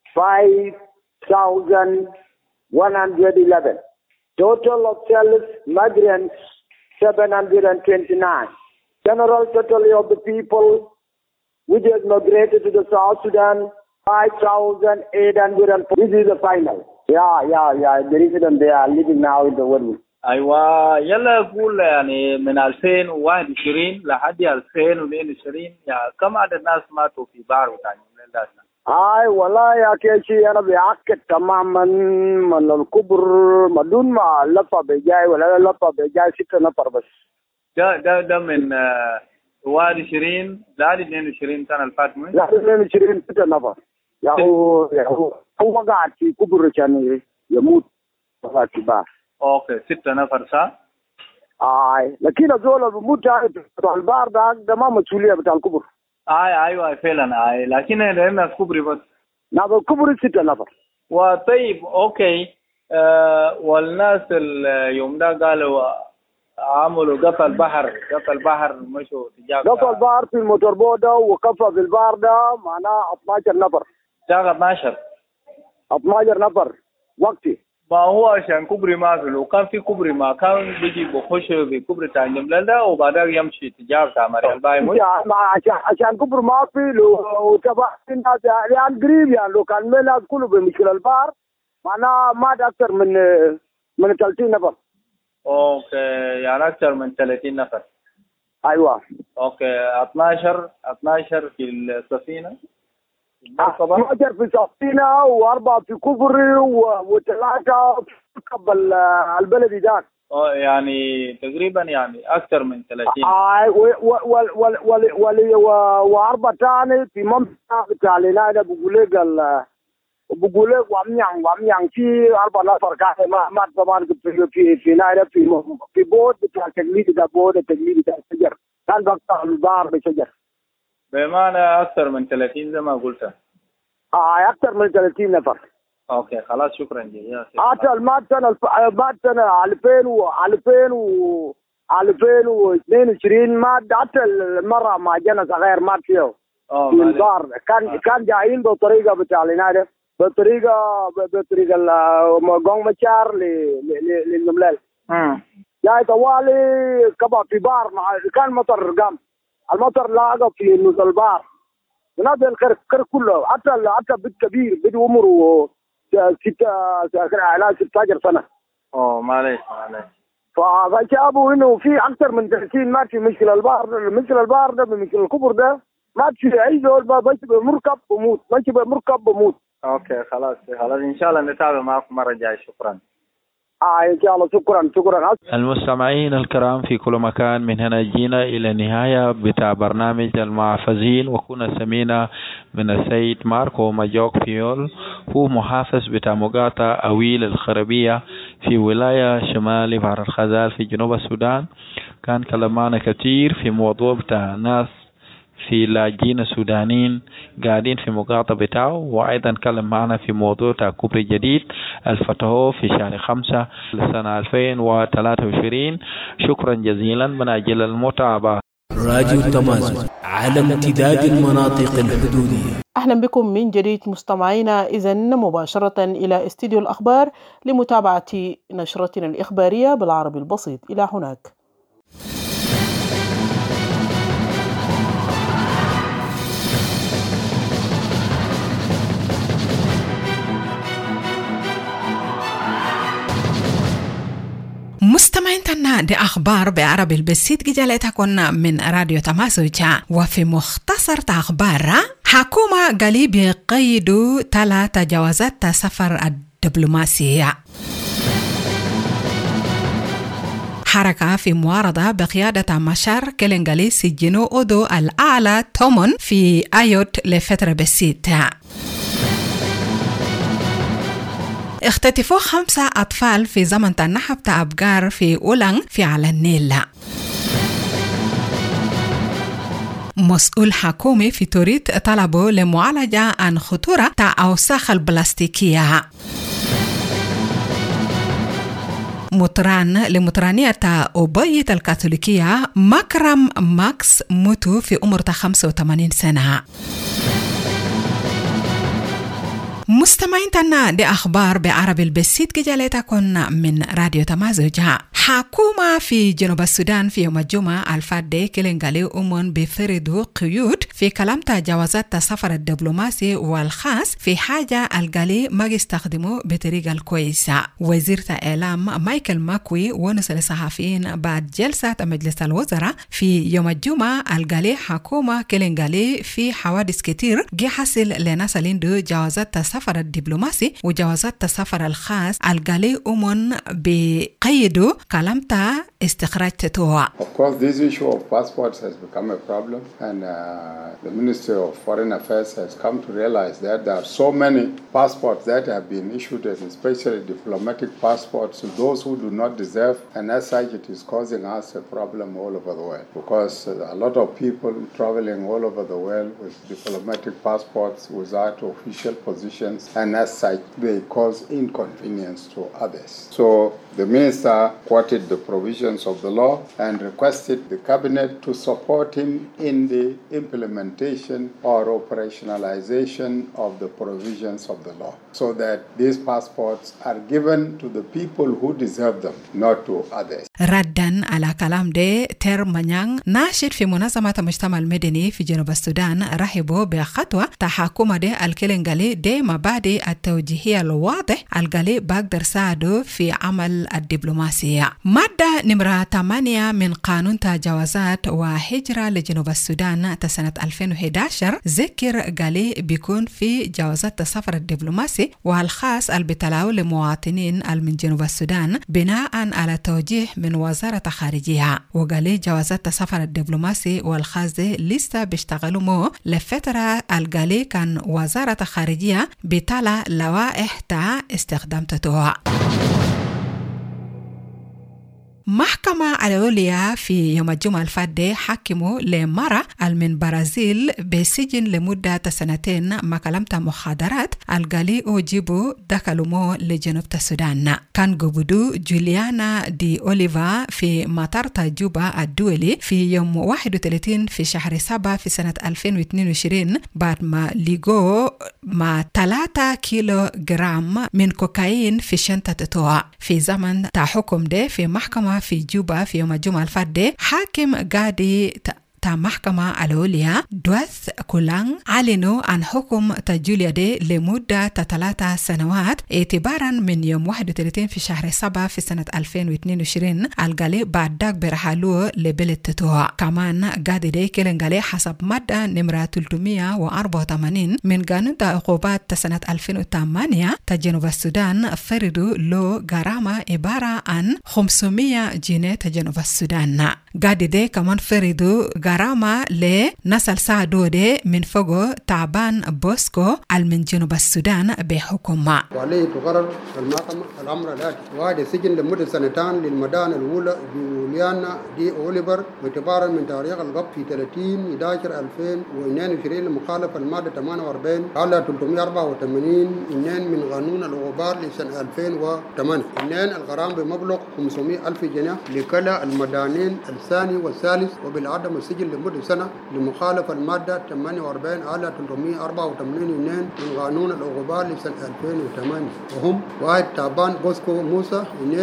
5,111. Total of self-migrants 729. General total of the people which has migrated to the South Sudan 5,804. This is the final. Yeah. The resident they are living now in the world. ايوه يلا يقول يعني من 2021 لحد 2022 يعني كم عدد الناس ماتوا في بحر بتاع النيل؟ والله يا كيشي انا بأكد تماما من الكبر بدون ما لفه بجاي ولا لفه بجاي 6 نفر بس. ده من 21 ل 22 سنه اللي فاتت. لا 22 6 نفر. هو قاعد في كبر عشان يموت في بحر. اوكي 6 نفر صح؟ لكن الزول بيموت بتاع البحر ده ما مسؤوليه بتاع الكبر. ايوه فعلا لكن هنا الكبري بس. نعم الكبري 6 نفر. وطيب اوكي والناس اليوم ده قالوا عملوا قفل البحر مشوا تجاه قفل البحر في الموتور بوده وقفل في البحر ده معناه 12 نفر. جاء 12 نفر وقتي. ما هو عشان كوبري ما في، لو كان في كوبري ما كان بيجي بخش في كوبري تاع الجملة وبعدين يمشي تجاه تاع مريال باي. عشان كوبري ما في لو تبع الناس يعني قريب يعني لو كان الناس كله بمشكلة البحر معناه ما أكثر من 30 نفر. اوكي يعني أكثر من 30 نفر. أيوة. اوكي 12 في السفينة. 12 في سفينة و4 في كوبري و3 في البلدي ذاك. يعني تقريبا يعني أكثر من 30. و4 ثاني في منطقة بتاع العناية بقول لك وعم في 4 نفر كان ما طبعا في نايرة في بود بتاع التجميد ده بود التجميد بتاع الشجر كان بقطع البحر بشجر. بمعنى أكثر من 30 زي ما قلت. أكثر من 30 نفر. أوكي خلاص شكرا جزيلا. مات سنة 2022 مات حتى المرة مع جنة صغير مات فيه. في البحر كان جايين بطريقة بتاع العناية بطريقة قوم مشار للنملال. جاي طوالي كبا في بحر كان مطر قام المطر لاقى في نص البحر ونادى الكر كله حتى بيت كبير بيت عمره 16 سنة. معلش فجابوا انه في اكثر من 30 مات في مشكلة البحر ده بمشكلة الكبر ده مات في اي زول بس بمركب بموت ماشي بمركب بموت. اوكي خلاص ان شاء الله نتابع معكم مرة جاية. شكرا. إن شاء الله شكرا. المستمعين الكرام في كل مكان، من هنا جينا إلى النهاية بتاع برنامج المحافظين، وكنا سمينا من السيد ماركو ماجوك بيول، هو محافظ بتاع مقاطعة أويل الخربية في ولاية شمال بحر الغزال في جنوب السودان. كان كلمنا كثير في موضوع بتاع ناس في لاجئين السودانيين قاعدين في مقاطعة بتاعه، وأيضا كلم معنا في موضوع كوبري جديد الفتحه في شهر 5 لسنة 2023. شكرا جزيلا من أجل المتابعة. راديو تمازن على امتداد المناطق الحدودية. أهلا بكم من جديد مستمعينا، إذن مباشرة إلى استديو الأخبار لمتابعة نشرتنا الإخبارية بالعربي البسيط. إلى هناك. مستمعيننا دي أخبار بعربي البسيط جالتكن من راديو تمازج. وفي مختصر أخبار حكومة قليل بقيدوا 3 جوازات سفر الدبلوماسية. حركة في معارضة بقيادة مشار كلنغالي سجنوا أودو الأعلى تومون في آيوت لفترة بسيطة. اختطفوا 5 أطفال في زمن تنحب أبقار في أولان في على النيل. مسؤول حكومي في توريت طلبوا لمعالجة عن خطورة أوساخ البلاستيكية. مطران لمطرانية أوبية الكاثوليكية مكرم ماكس موتو في عمر 85 سنة. مستمعيننا دي أخبار بعربي البسيط جالتكن من راديو تمازج. حكومة في جنوب السودان في يوم الجمعة الفادي كلنغالي أمون بفردو قيود في كلامة جوازات السفر الدبلوماسي والخاص في حاجة الغالي ما يستخدموا بطريقة الكويسة. وزير الإعلام مايكل ماكوي ونص الصحفيين بعد جلسة مجلس الوزراء في يوم الجمعة الغالي حكومة كلنغالي في حوادث كتير جي حصل لناس لندو جوازات السفر الدبلوماسي وجوازات السفر الخاص الغالي أمون بقيدو كلامتا استخراج تتوى. Of course, this issue of passports has become a problem, and the Ministry of Foreign Affairs has come to realize that there are so many passports that have been issued, especially diplomatic passports, to those who do not deserve, and as such it is causing us a problem all over the world, because a lot of people traveling all over the world with diplomatic passports without official positions, and as such they cause inconvenience to others. So the Minister quoted the provisions of the law and requested the cabinet to support him in the implementation or operationalization of the provisions of the law, so that these passports are given to the people who deserve them, not to others. ردا على كلام دي تير مانيان ناشد في منظمة المجتمع المدني في جنوب السودان رحبوا بخطوة تحكم دي الكلنغالي دي مبادئ التوجيهية الواضح الغالي بقدر ساعدوا في عمل الدبلوماسية. مادة نمرة 8 من قانون تجاوزات وهجرة لجنوب السودان سنة 2011 ذكر غالي بيكون في جوازات السفر الدبلوماسي والخاص البتلاو لمواطنين من جنوب السودان بناء على توجيه من وزارة خارجية. وغالي جوازات السفر الدبلوماسي والخاص دي لسه بيشتغلوا لفترة الغالي كان وزارة خارجية بتلا لوائح تا استخدام تتوى. محكمة العليا في يوم الجمعة الفادي حكموا لمرة من برازيل بسجن لمدة 2 مكالمة مخدرات الغالي وجيبوا دخلوا لجنوب السودان. كان قبضوا جوليانا دي أوليفا في مطار جوبا الدولي في يوم 31 في شهر 7 في سنة 2022 بعد ما لقوا مع 3 كيلوغرام من كوكايين في شنطة تتوى. في زمن تحكم ده في محكمة في جوبا في يوم الجمعة الفادي حاكم قاضي محكمة العليا دوث كولان علنوا عن حكم جوليا دي لمدة 3 سنوات اعتبارا من يوم 31 في شهر 7 في سنة 2022 الغالي بعد داك برحلو لبلد تتوى. كمان قاضي دي كلنغالي حسب مادة نمرة 384 من قانون عقوبات سنة 2008 جنوب السودان فرضوا له غرامة عبارة عن 500 جنيه جنوب السودان. قاضي دي كمان فرضوا غرامة لنسل سعدودي من فوقه تعبان بوسكو من جنوب السودان بحكومة. وعليه تقرر المحكمة الأمر الآتي: وعد السجن لمدة 2 للمدان الأولى جوليانا دي أوليفر اعتبارا من تاريخ القبض في 30/11/2022 لمخالفة المادة 48 على 384 من قانون العقوبات لسنة 2008. الغرامة بمبلغ 500,000 جنيه لكلا المدانين الثاني والثالث، وبالعدم السجن لمدة سنة لمخالفة المادة 48 على 384 من قانون العقوبات لسنة 2008، وهم: 1 تعبان بوسكو موسى، 2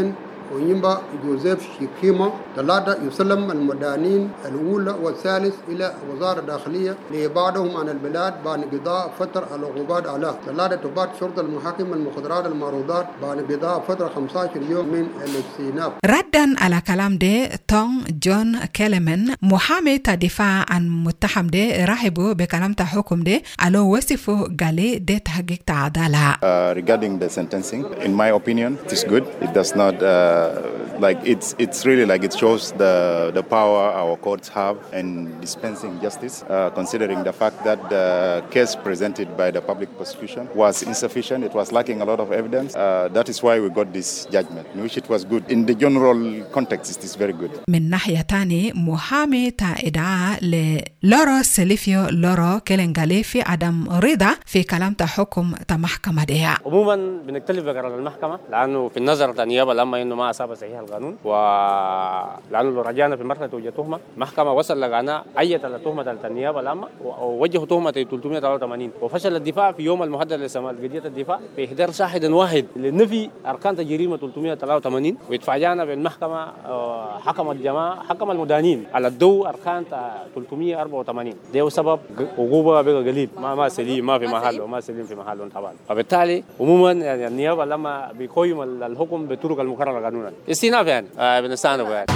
ونيمبا جوزيف شيكيما. 3 يسلم المدانين الأولى والثالث إلى وزارة الداخلية لإبعادهم عن البلاد بعد قضاء فترة العقوبات على. 3 تبات شرطة المحاكم المخدرات المعروضات بعد قضاء فترة 15 يوم من الاستئناف. ردا على كلام ده تون جون كيلمان محامي دفاع عن متهم ده رحبوا بكلام حكم ده على وصفه قال ده تحقيق عدالة. Regarding the sentencing, in my opinion, it is good. It does not like it's really like it shows the power our courts have in dispensing justice, considering the fact that the case presented by the public prosecution was insufficient. It was lacking a lot of evidence. That is why we got this judgment, which it was good. In the general context, it is very good. من ناحية تاني محامي إدعاء لورو سيليفيو لورو كيلنغالي في عدم رضا في كلام حكم محكمة دي. عموما بنختلف بقرار المحكمة لأنه في النظر النيابة لما إنه ما أصاب صحيح القانون، ولأنه لو رجعنا في مرحلة توجه تهمة محكمة وصل لقناع أيت التهمة النيابة لما ووجهوا تهمة 383 وفشل الدفاع في يوم المحدد لسماع قضية الدفاع بإحضار شاهد واحد للنفي أركان الجريمة 383 ويتفاجأنا بالمحكمة حكم المدانين على الضوء أركان 384. ده سبب عقوبة بقى قليل ما سليم ما في محله ما سليم في محله طبعا. فبالتالي عموما يعني النيابة لما بيقيم الحكم بالطرق المقررة قانونا استئناف يعني بنستأنف يعني.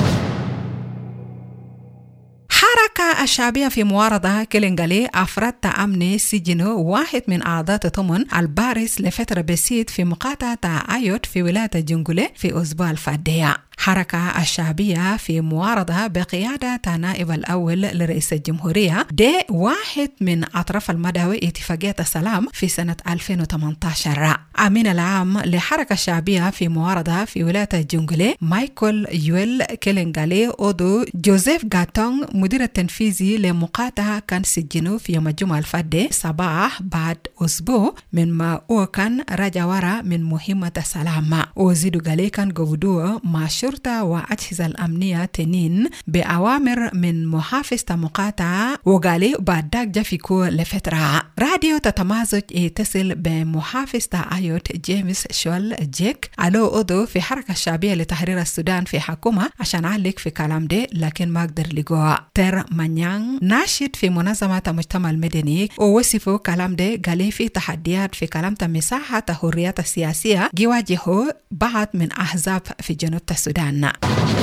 حركة الشعبية في معارضة كيلنغالي أفراد أمن سجنوا واحد من أعضاء ضمن البارز لفترة بسيط في مقاطعة آيوت في ولاية جنجولة في أسبوع الفادية. حركة الشعبية في معارضة بقيادة نائب الأول لرئيس الجمهورية ده واحد من أطراف المدعوة اتفاقية السلام في سنة 2018. أمين العام لحركة الشعبية في معارضة في ولاية جنجولة مايكل يويل كيلنغالي أودو جوزيف غاتونغ مدير التنفيذي لمقاطعة كان سجنوا في يوم الجمعة الفادة صباح بعد أسبوع من ما هو كان رجع ورا من مهمة السلام. وزيدوا قالي كان قبضوه مع الشرطة وأجهزة الأمنية تنين بأوامر من محافظ مقاطعة وقالي بعد ذاك جافيكو لفترة. راديو تتمازج يتصل بمحافظ آيوت جيمس شول جيك ألو أودو في حركة الشعبية لتحرير السودان في حكومة عشان علق في كلام ده لكن ما قدر لقوه. تر مانيان ناشد في منظمة المجتمع المدني ووصفوا كلام ده قالي في تحديات في كلام مساحة الحريات السياسية يواجهه بعض من أحزاب في جنوب السودان.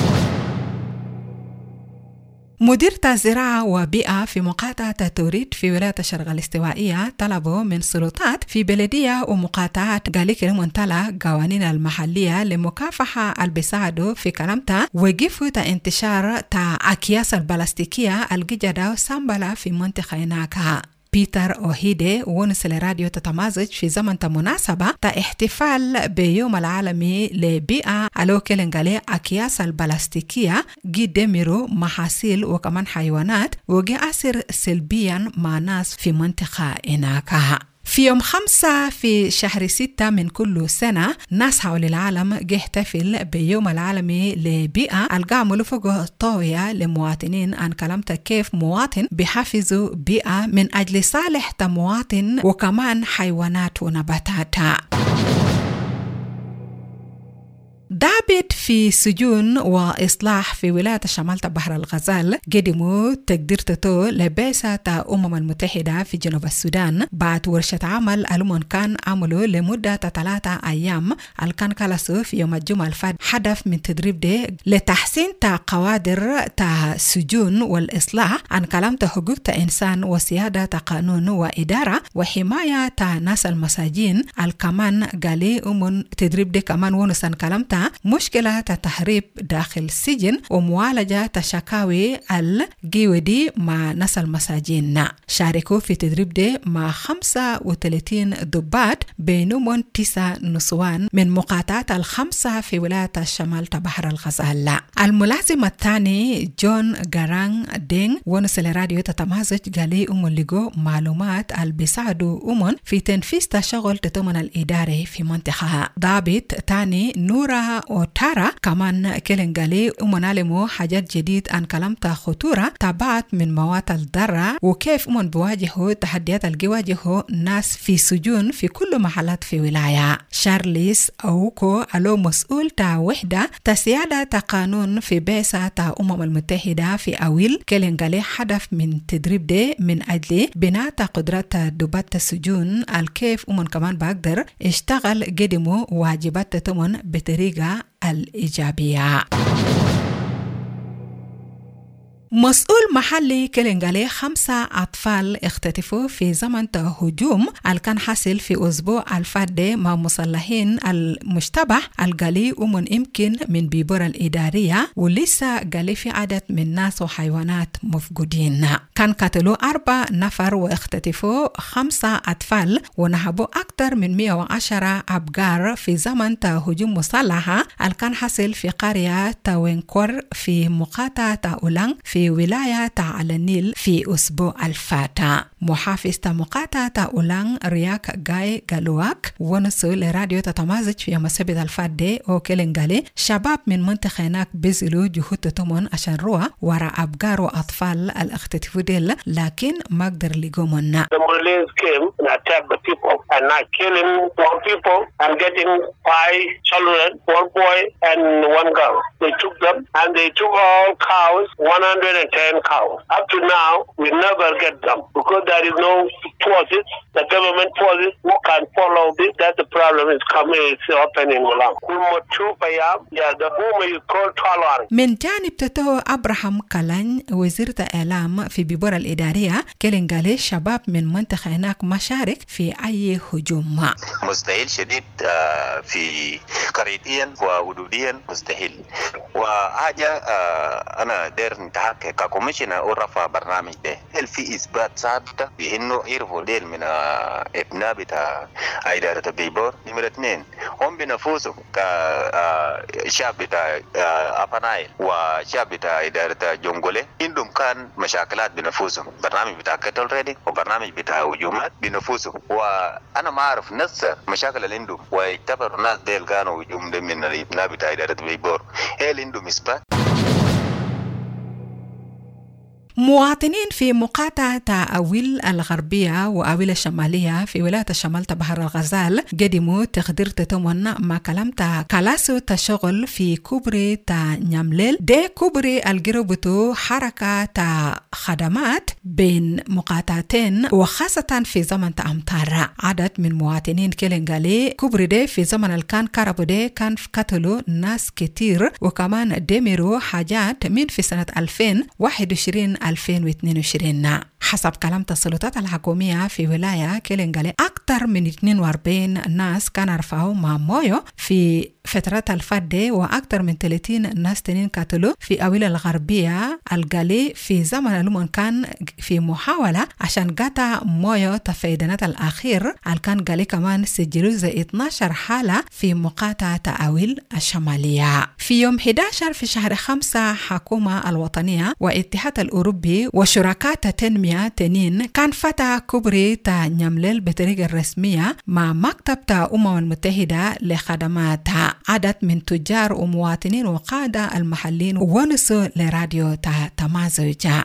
مدير الزراعة وبيئة في مقاطعة توريد في ولاية الشرق الاستوائية طلبوا من سلطات في بلدية ومقاطعات قالك المنتلى قوانين المحلية لمكافحة البساعدو في كلامتا وقفوا انتشار أكياس البلاستيكية الجديدة وسامبلا في منطقة هناك. بيتر أوهيدي ونس لراديو تتمازج في زمن مناسبة احتفال بيوم العالمي لبيئة ألو كيلنغالي أكياس البلاستيكية قدمروا محاصيل وكمان حيوانات وقاسر سلبيا مع ناس في منطقة هناك. في يوم 5 في شهر 6 من كل سنة ناس حول العالم يحتفل بيوم العالمي لبيئة القاموا فوق الطاوية لمواطنين عن كلامة كيف مواطن بيحافظوا بيئة من أجل صالح مواطن وكمان حيوانات ونباتات. ضابط في سجون وإصلاح في ولاية شمال بحر الغزال قدموا تقديرته لبعثة الأمم المتحدة في جنوب السودان بعد ورشة عمل المن كان عملوا لمدة 3 أيام الكان كالسو في يوم الجمعة الفات. هدف من تدريب ده لتحسين قوادر السجون والإصلاح عن كلام حقوق الإنسان وسيادة قانون وإدارة وحماية ناس المساجين. الكمان قالي أمن تدريب ده كمان ونسان كلامته مشكلة تهريب داخل السجن ومعالجة تشكاوي الجيودي مع ناس المساجين. شاركوا في تدريب ده مع 35 ضباط بينهم 9 نسوان من مقاطعات الخمسة في ولاية الشمال بحر الغزال. الملازم الثاني جون غارانغ دينغ ونسل راديو تتمازج قالي لقوا معلومات البيساعدوا في تنفيذ تشغل تضمن الإداري في منطقة. ضابط ثاني نورا أوتارا كمان كيلنغالي ومنالمو حاجات جديد عن كلامتا خطورة تابعت من مواد الضرة وكيف بيواجهوا تحديات اللي بيواجهوا ناس في سجون في كل محلات في ولاية. شارليس أوكو ألو مسؤول تا وحدة تسيادة قانون في بيسة تا المتحدة في أويل كيلنغالي هدف من تدريب ده من أجل بناء قدرات دبات السجون الكيف كمان بقدر اشتغل قدمه واجبات تمن بطريقة الإيجابية. مسؤول محلي كيلنغالي 5 أطفال اختطفوا في زمن هجوم كان حاصل في أسبوع الفات مع مسلحين المشتبه القالي ومن يمكن من بيبور الإدارية ولسه قالي في عدد من ناس وحيوانات مفقودين. كان قتلوا 4 نفر واختطفوا 5 أطفال ونهبوا أكثر من 110 أبقار في زمن هجوم مسلحة كان حاصل في قرية تاوينكور في مقاطعة أولانغ في ولاية على النيل في أسبوع الفات. محافظ مقاطعة أولانغ رياك غاي غالواك ونسو لراديو تتمازج في يوم السبت الفات دي وكيلنغالي شباب من منطقة هناك بذلوا جهود تمن عشان روى وراء أبقار وأطفال الاختطاف ديل لكن ما قدر لقومن. The Marines came and attacked the people and not killing 1 people and getting 5 children, 1 boy and 1 girl. They took them and they took all cows, 110 cows. Up to now, we never get them because there is no forces, the government forces who can follow this. That's the problem is coming, it's happening along. The boom is called Talwar. من جانب تتو أبراهام كالان وزير الإعلام في بيبور الإدارية كيلنغالي شباب من منطقة هناك مشارك في أي هجوم. مستحيل شديد في قريتيا وودوديا مستحيل. وحاجة أنا دير نتحقق ككوميشنر ورفع برنامج ده. هل في إثبات ثابتة بأنه يرفض ديل من ابناء بتاع إدارة بيبور؟ نمرة 2 هم بنفوسهم كشعب بتاع أبنايل وشعب بتاع إدارة جونغولي عندهم كان مشاكلات بنفوسهم، برنامج بتاع كتل ريدي وبرنامج بتاع هجومات بنفوسهم، وأنا ما أعرف نفس مشاكل اللي عندهم ويعتبر الناس ديل كانوا هجوم من الابناء بتاع إدارة بيبور. هل عندهم إثبات؟ مواطنين في مقاطعة أويل الغربية وأويل الشمالية في ولاية الشمال بحر الغزال قدموا تقدير تتمن ما كلمتا كلاسو تشغل في كوبري تا نيامليل دي كوبري الجروبتو حركة تا خدمات بين مقاطعتين وخاصة في زمن أمطار. عدد من مواطنين كيلنغالي كوبري دي في زمن الكان كاربو دي كان قتلوا ناس كتير وكمان دمروا حاجات من في سنة 2021-2022. حسب كلام السلطات الحكومية في ولاية كيلنغالي أكثر من 42 ناس كانوا رفعوا مع مويو في فترة الفدة وأكثر من 30 ناس تنين قتلوا في أويل الغربية الغالي في زمن اللي كان في محاولة عشان قطع مويو تفيدنات الأخير كان غالي كمان سجلوا زي 12 حالة في مقاطعة أويل الشمالية. في يوم 11 في شهر 5 حكومة الوطنية واتحاد الأوروبي وشركاء التنمية تنين كان فتح كوبري تا نيامليل بطريقة رسمية مع مكتب تا المتحدة لخدماتها. عدد من تجار ومواطنين وقادة المحلين ونسوا لراديو تا تمازوجا.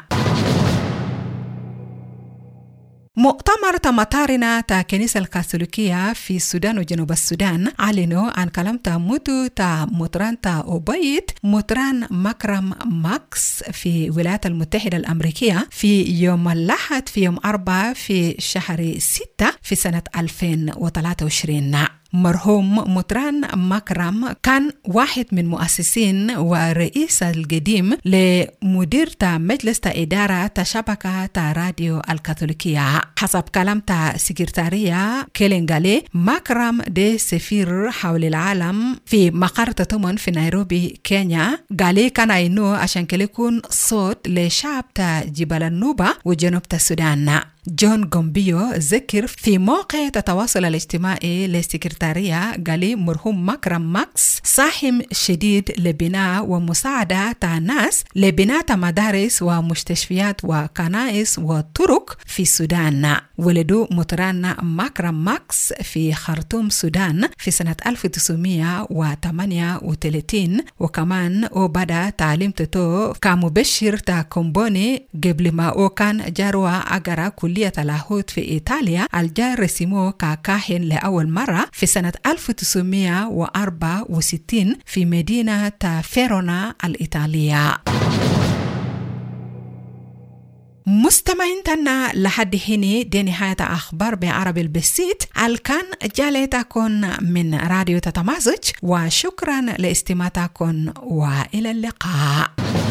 مؤتمر تمطارنا تا كنيسة الكاثوليكية في السودان وجنوب السودان أعلنوا عن كلام موتو تا مطران تا أوبيت مطران مكرم ماكس في الولايات المتحدة الأمريكية في يوم الأحد في يوم 4 في شهر 6 في سنة 2023. مرحوم مطران مكرم كان واحد من مؤسسين ورئيس القديم لمدير مجلس إدارة شبكة راديو الكاثوليكية. حسب كلام سكرتارية كيلنغالي مكرم دي سفير حول العالم في مقر تتمن في نيروبي كينيا. قالي كان عينو عشان كل يكون صوت لشعب جبال النوبة وجنوب السودان. جون غومبيو ذكر في موقع التواصل الاجتماعي للسكرتارية قال مرحوم مكرم ماكس ساهم شديد لبناء ومساعدة الناس لبناء مدارس ومستشفيات وكنائس وطرق في السودان. ولدوا مطران مكرم ماكس في خرطوم السودان في سنة 1938 وكمان وبدأ تعليم تتو كمبشر كومبوني قبل ما كان جاروا أجرى كلية اللاهوت في إيطاليا الجار رسموه ككاهن لأول مرة في سنة 1964 في مدينة فيرونا الإيطالية. مستمعين تنا لحد هنا دي نهاية أخبار بعربي البسيط الكان جالتكم من راديو تتمازج وشكرا لاستماعتكم وإلى اللقاء.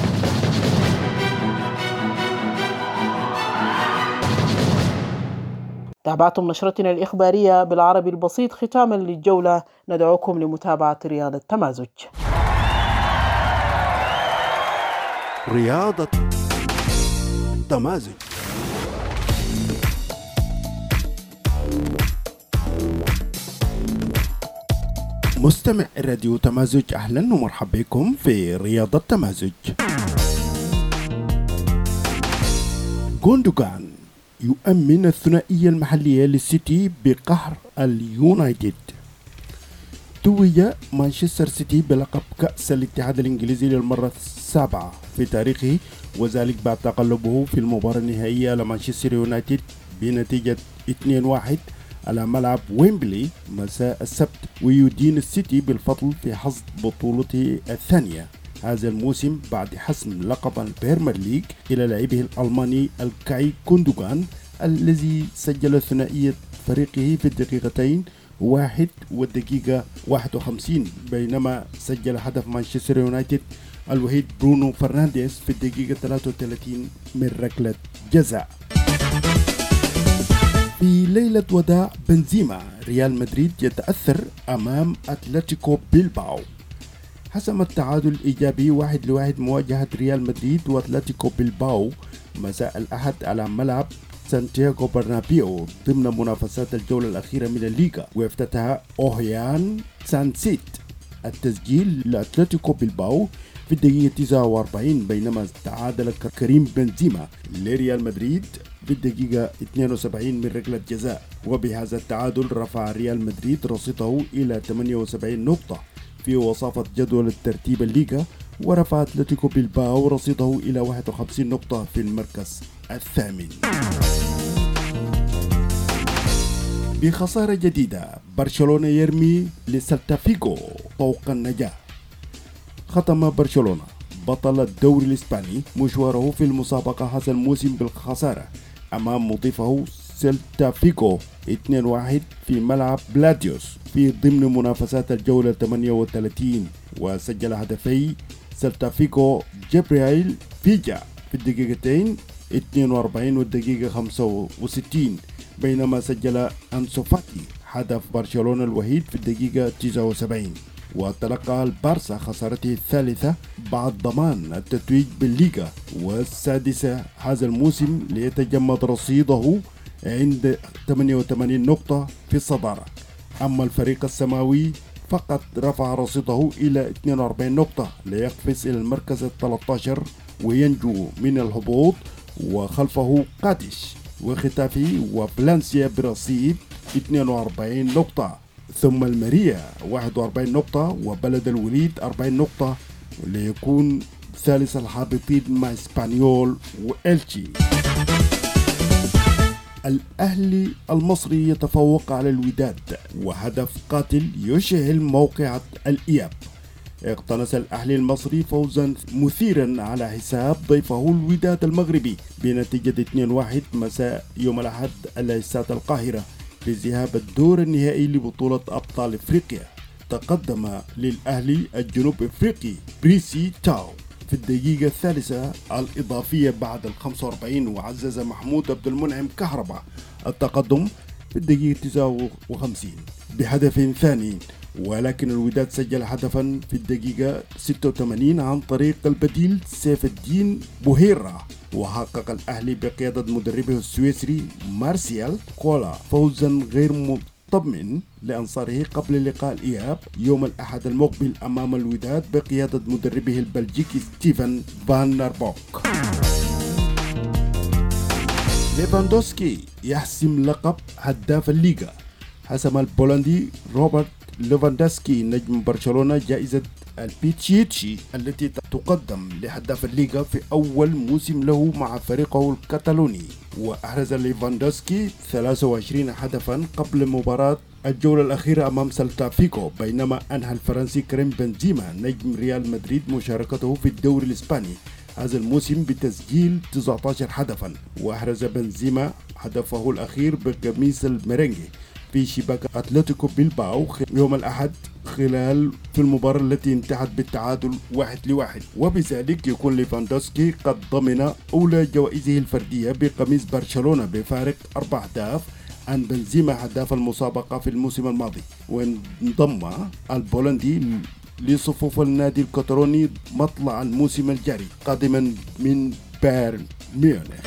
تابعتم نشرتنا الإخبارية بالعربي البسيط. ختاما للجولة ندعوكم لمتابعة رياضة تمازج. رياضة تمازج. مستمع راديو تمازج، أهلا ومرحبا بكم في رياضة تمازج. غوندوغان يؤمن الثنائية المحلية للسيتي بقهر اليونايتد. توج مانشستر سيتي بلقب كأس الاتحاد الإنجليزي للمرة السابعة في تاريخه، وذلك بعد تغلبه في المباراة النهائية على مانشستر يونايتد بنتيجة 2-1 على ملعب ويمبلي مساء السبت، ويدين السيتي بالفضل في حصد بطولته الثانية هذا الموسم بعد حسم لقب البريمير ليج إلى لاعبه الألماني الكاي غوندوغان الذي سجل ثنائية فريقه في الدقيقتين 1 والدقيقة 51، بينما سجل هدف مانشستر يونايتد الوحيد برونو فرنانديز في الدقيقة 33 من ركلة جزاء. في ليلة وداع بنزيما ريال مدريد يتأثر أمام أتلتيكو بيلباو. حسم التعادل الإيجابي 1-1 مواجهة ريال مدريد وأتلتيكو بيلباو مساء الأحد على ملعب سانتياغو برنابيو ضمن منافسات الجولة الأخيرة من الليغا، وافتتح أوهيان سانسيت التسجيل لأتلتيكو بيلباو في الدقيقة 49، بينما تعادل كريم بنزيما لريال مدريد في الدقيقة 72 من ركلة جزاء، وبهذا التعادل رفع ريال مدريد رصيده إلى 78 نقطة في وصافة جدول الترتيب الليغا، ورفع أتلتيكو بيلباو رصيده إلى 51 نقطة في المركز الثامن. بخسارة جديدة برشلونة يرمي لسيلتا فيغو طوق النجاة. ختم برشلونة بطل الدوري الإسباني مشواره في المسابقة هذا الموسم بالخسارة أمام مضيفه سيلتا فيغو 2-1 في ملعب بلاديوس في ضمن منافسات الجولة 38، وسجل هدفي سيلتا فيغو جبريل فيجا في الدقيقتين 42 والدقيقة 65، بينما سجل أنسو فاتي هدف برشلونة الوحيد في الدقيقة 79. وتلقى البارسا خسارته الثالثة بعد ضمان التتويج بالليغا والسادسة هذا الموسم ليتجمد رصيده عند 88 نقطة في الصدارة. أما الفريق السماوي فقد رفع رصيده إلى 42 نقطة ليقفز إلى المركز 13 وينجو من الهبوط، وخلفه قادش وختافي وفلانسيا برصيد 42 نقطة، ثم الماريا 41 نقطة وبلد الوليد 40 نقطة ليكون ثالث الهابطين مع اسبانيول وإلتشي. الأهلي المصري يتفوق على الوداد وهدف قاتل يشعل موقعة الإياب. اقتنص الأهلي المصري فوزا مثيرا على حساب ضيفه الوداد المغربي بنتيجة 2-1 مساء يوم الأحد على استاد القاهرة في ذهاب الدور النهائي لبطولة أبطال إفريقيا. تقدم للأهلي الجنوب إفريقي بريسي تاو في الدقيقة الثالثة الإضافية بعد 45، وعزز محمود عبد المنعم كهربا التقدم في الدقيقة 59 بهدف ثاني، ولكن الوداد سجل هدفا في الدقيقة 86 عن طريق البديل سيف الدين بوهيرة وحقق الأهلي بقيادة مدربه السويسري مارسيال كولا فوزا غير مطمئن لأنصاره قبل لقاء الإياب يوم الأحد المقبل أمام الوداد بقيادة مدربه البلجيكي ستيفن فان بوك. ليفاندوسكي يحسم لقب هداف الليغا. حسم البولندي روبرت ليفاندوسكي نجم برشلونة جائزة البيتشيتشي التي تقدم لهداف الليغا في أول موسم له مع فريقه الكتالوني. وأحرز ليفاندوسكي 23 هدفا قبل مباراة الجولة الأخيرة أمام سيلتا فيغو، بينما أنهى الفرنسي كريم بنزيما نجم ريال مدريد مشاركته في الدوري الإسباني هذا الموسم بتسجيل 19 هدفا. وأحرز بنزيما هدفه الأخير بقميص الميرينجي في شباك أتلتيكو بيلباو يوم الأحد في المباراة التي انتهت بالتعادل 1-1. وبذلك يكون ليفاندوسكي قد ضمن أولى جوائزه الفردية بقميص برشلونة بفارق 4 أهداف عن بنزيما هداف المسابقة في الموسم الماضي. وانضم البولندي لصفوف النادي الكتالوني مطلع الموسم الجاري قادما من بايرن ميونخ.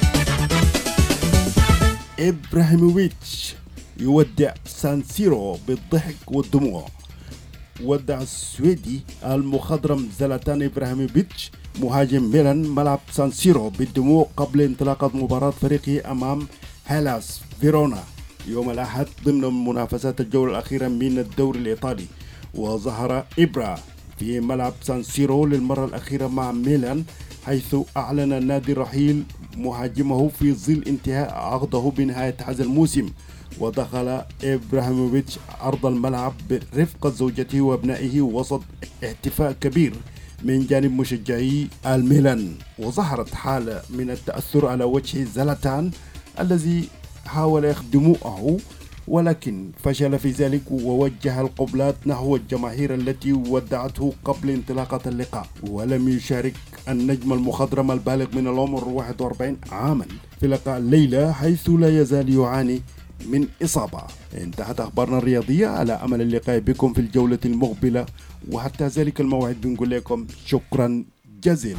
إبراهيموفيتش يودع سان سيرو بالضحك والدموع. ودع السويدي المخضرم زلاتان إبراهيموفيتش مهاجم ميلان ملعب سان سيرو بالدموع قبل انطلاقة مباراة فريقه أمام هيلاس فيرونا يوم الأحد ضمن منافسات الجولة الأخيرة من الدوري الإيطالي. وظهر إبرا في ملعب سان سيرو للمرة الأخيرة مع ميلان، حيث أعلن النادي رحيل مهاجمه في ظل انتهاء عقده بنهاية هذا الموسم. ودخل إبراهيموفيتش أرض الملعب برفقة زوجته وابنائه وسط احتفاء كبير من جانب مشجعي الميلان. وظهرت حالة من التأثر على وجه زلاتان الذي حاول يخدمه ولكن فشل في ذلك، ووجه القبلات نحو الجماهير التي ودعته قبل انطلاقة اللقاء. ولم يشارك النجم المخضرم البالغ من العمر 41 عاما في لقاء الليلة، حيث لا يزال يعاني من إصابة. انتهت أخبارنا الرياضية، على أمل اللقاء بكم في الجولة المقبلة، وحتى ذلك الموعد بنقول لكم شكرا جزيلا.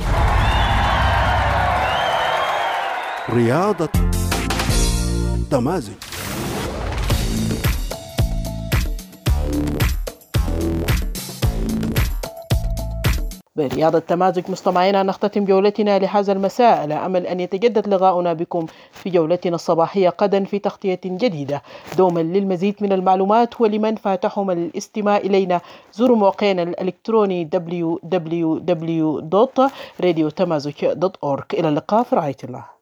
رياضة تمازج. برياضة تمازج مستمعينا نختتم جولتنا لهذا المساء، على أمل أن يتجدد لقاؤنا بكم في جولتنا الصباحية غدا في تغطية جديدة. دوما للمزيد من المعلومات ولمن فاتحهم الاستماع إلينا زوروا موقعنا الإلكتروني www.radiotamazuk.org. إلى اللقاء في رعاية الله.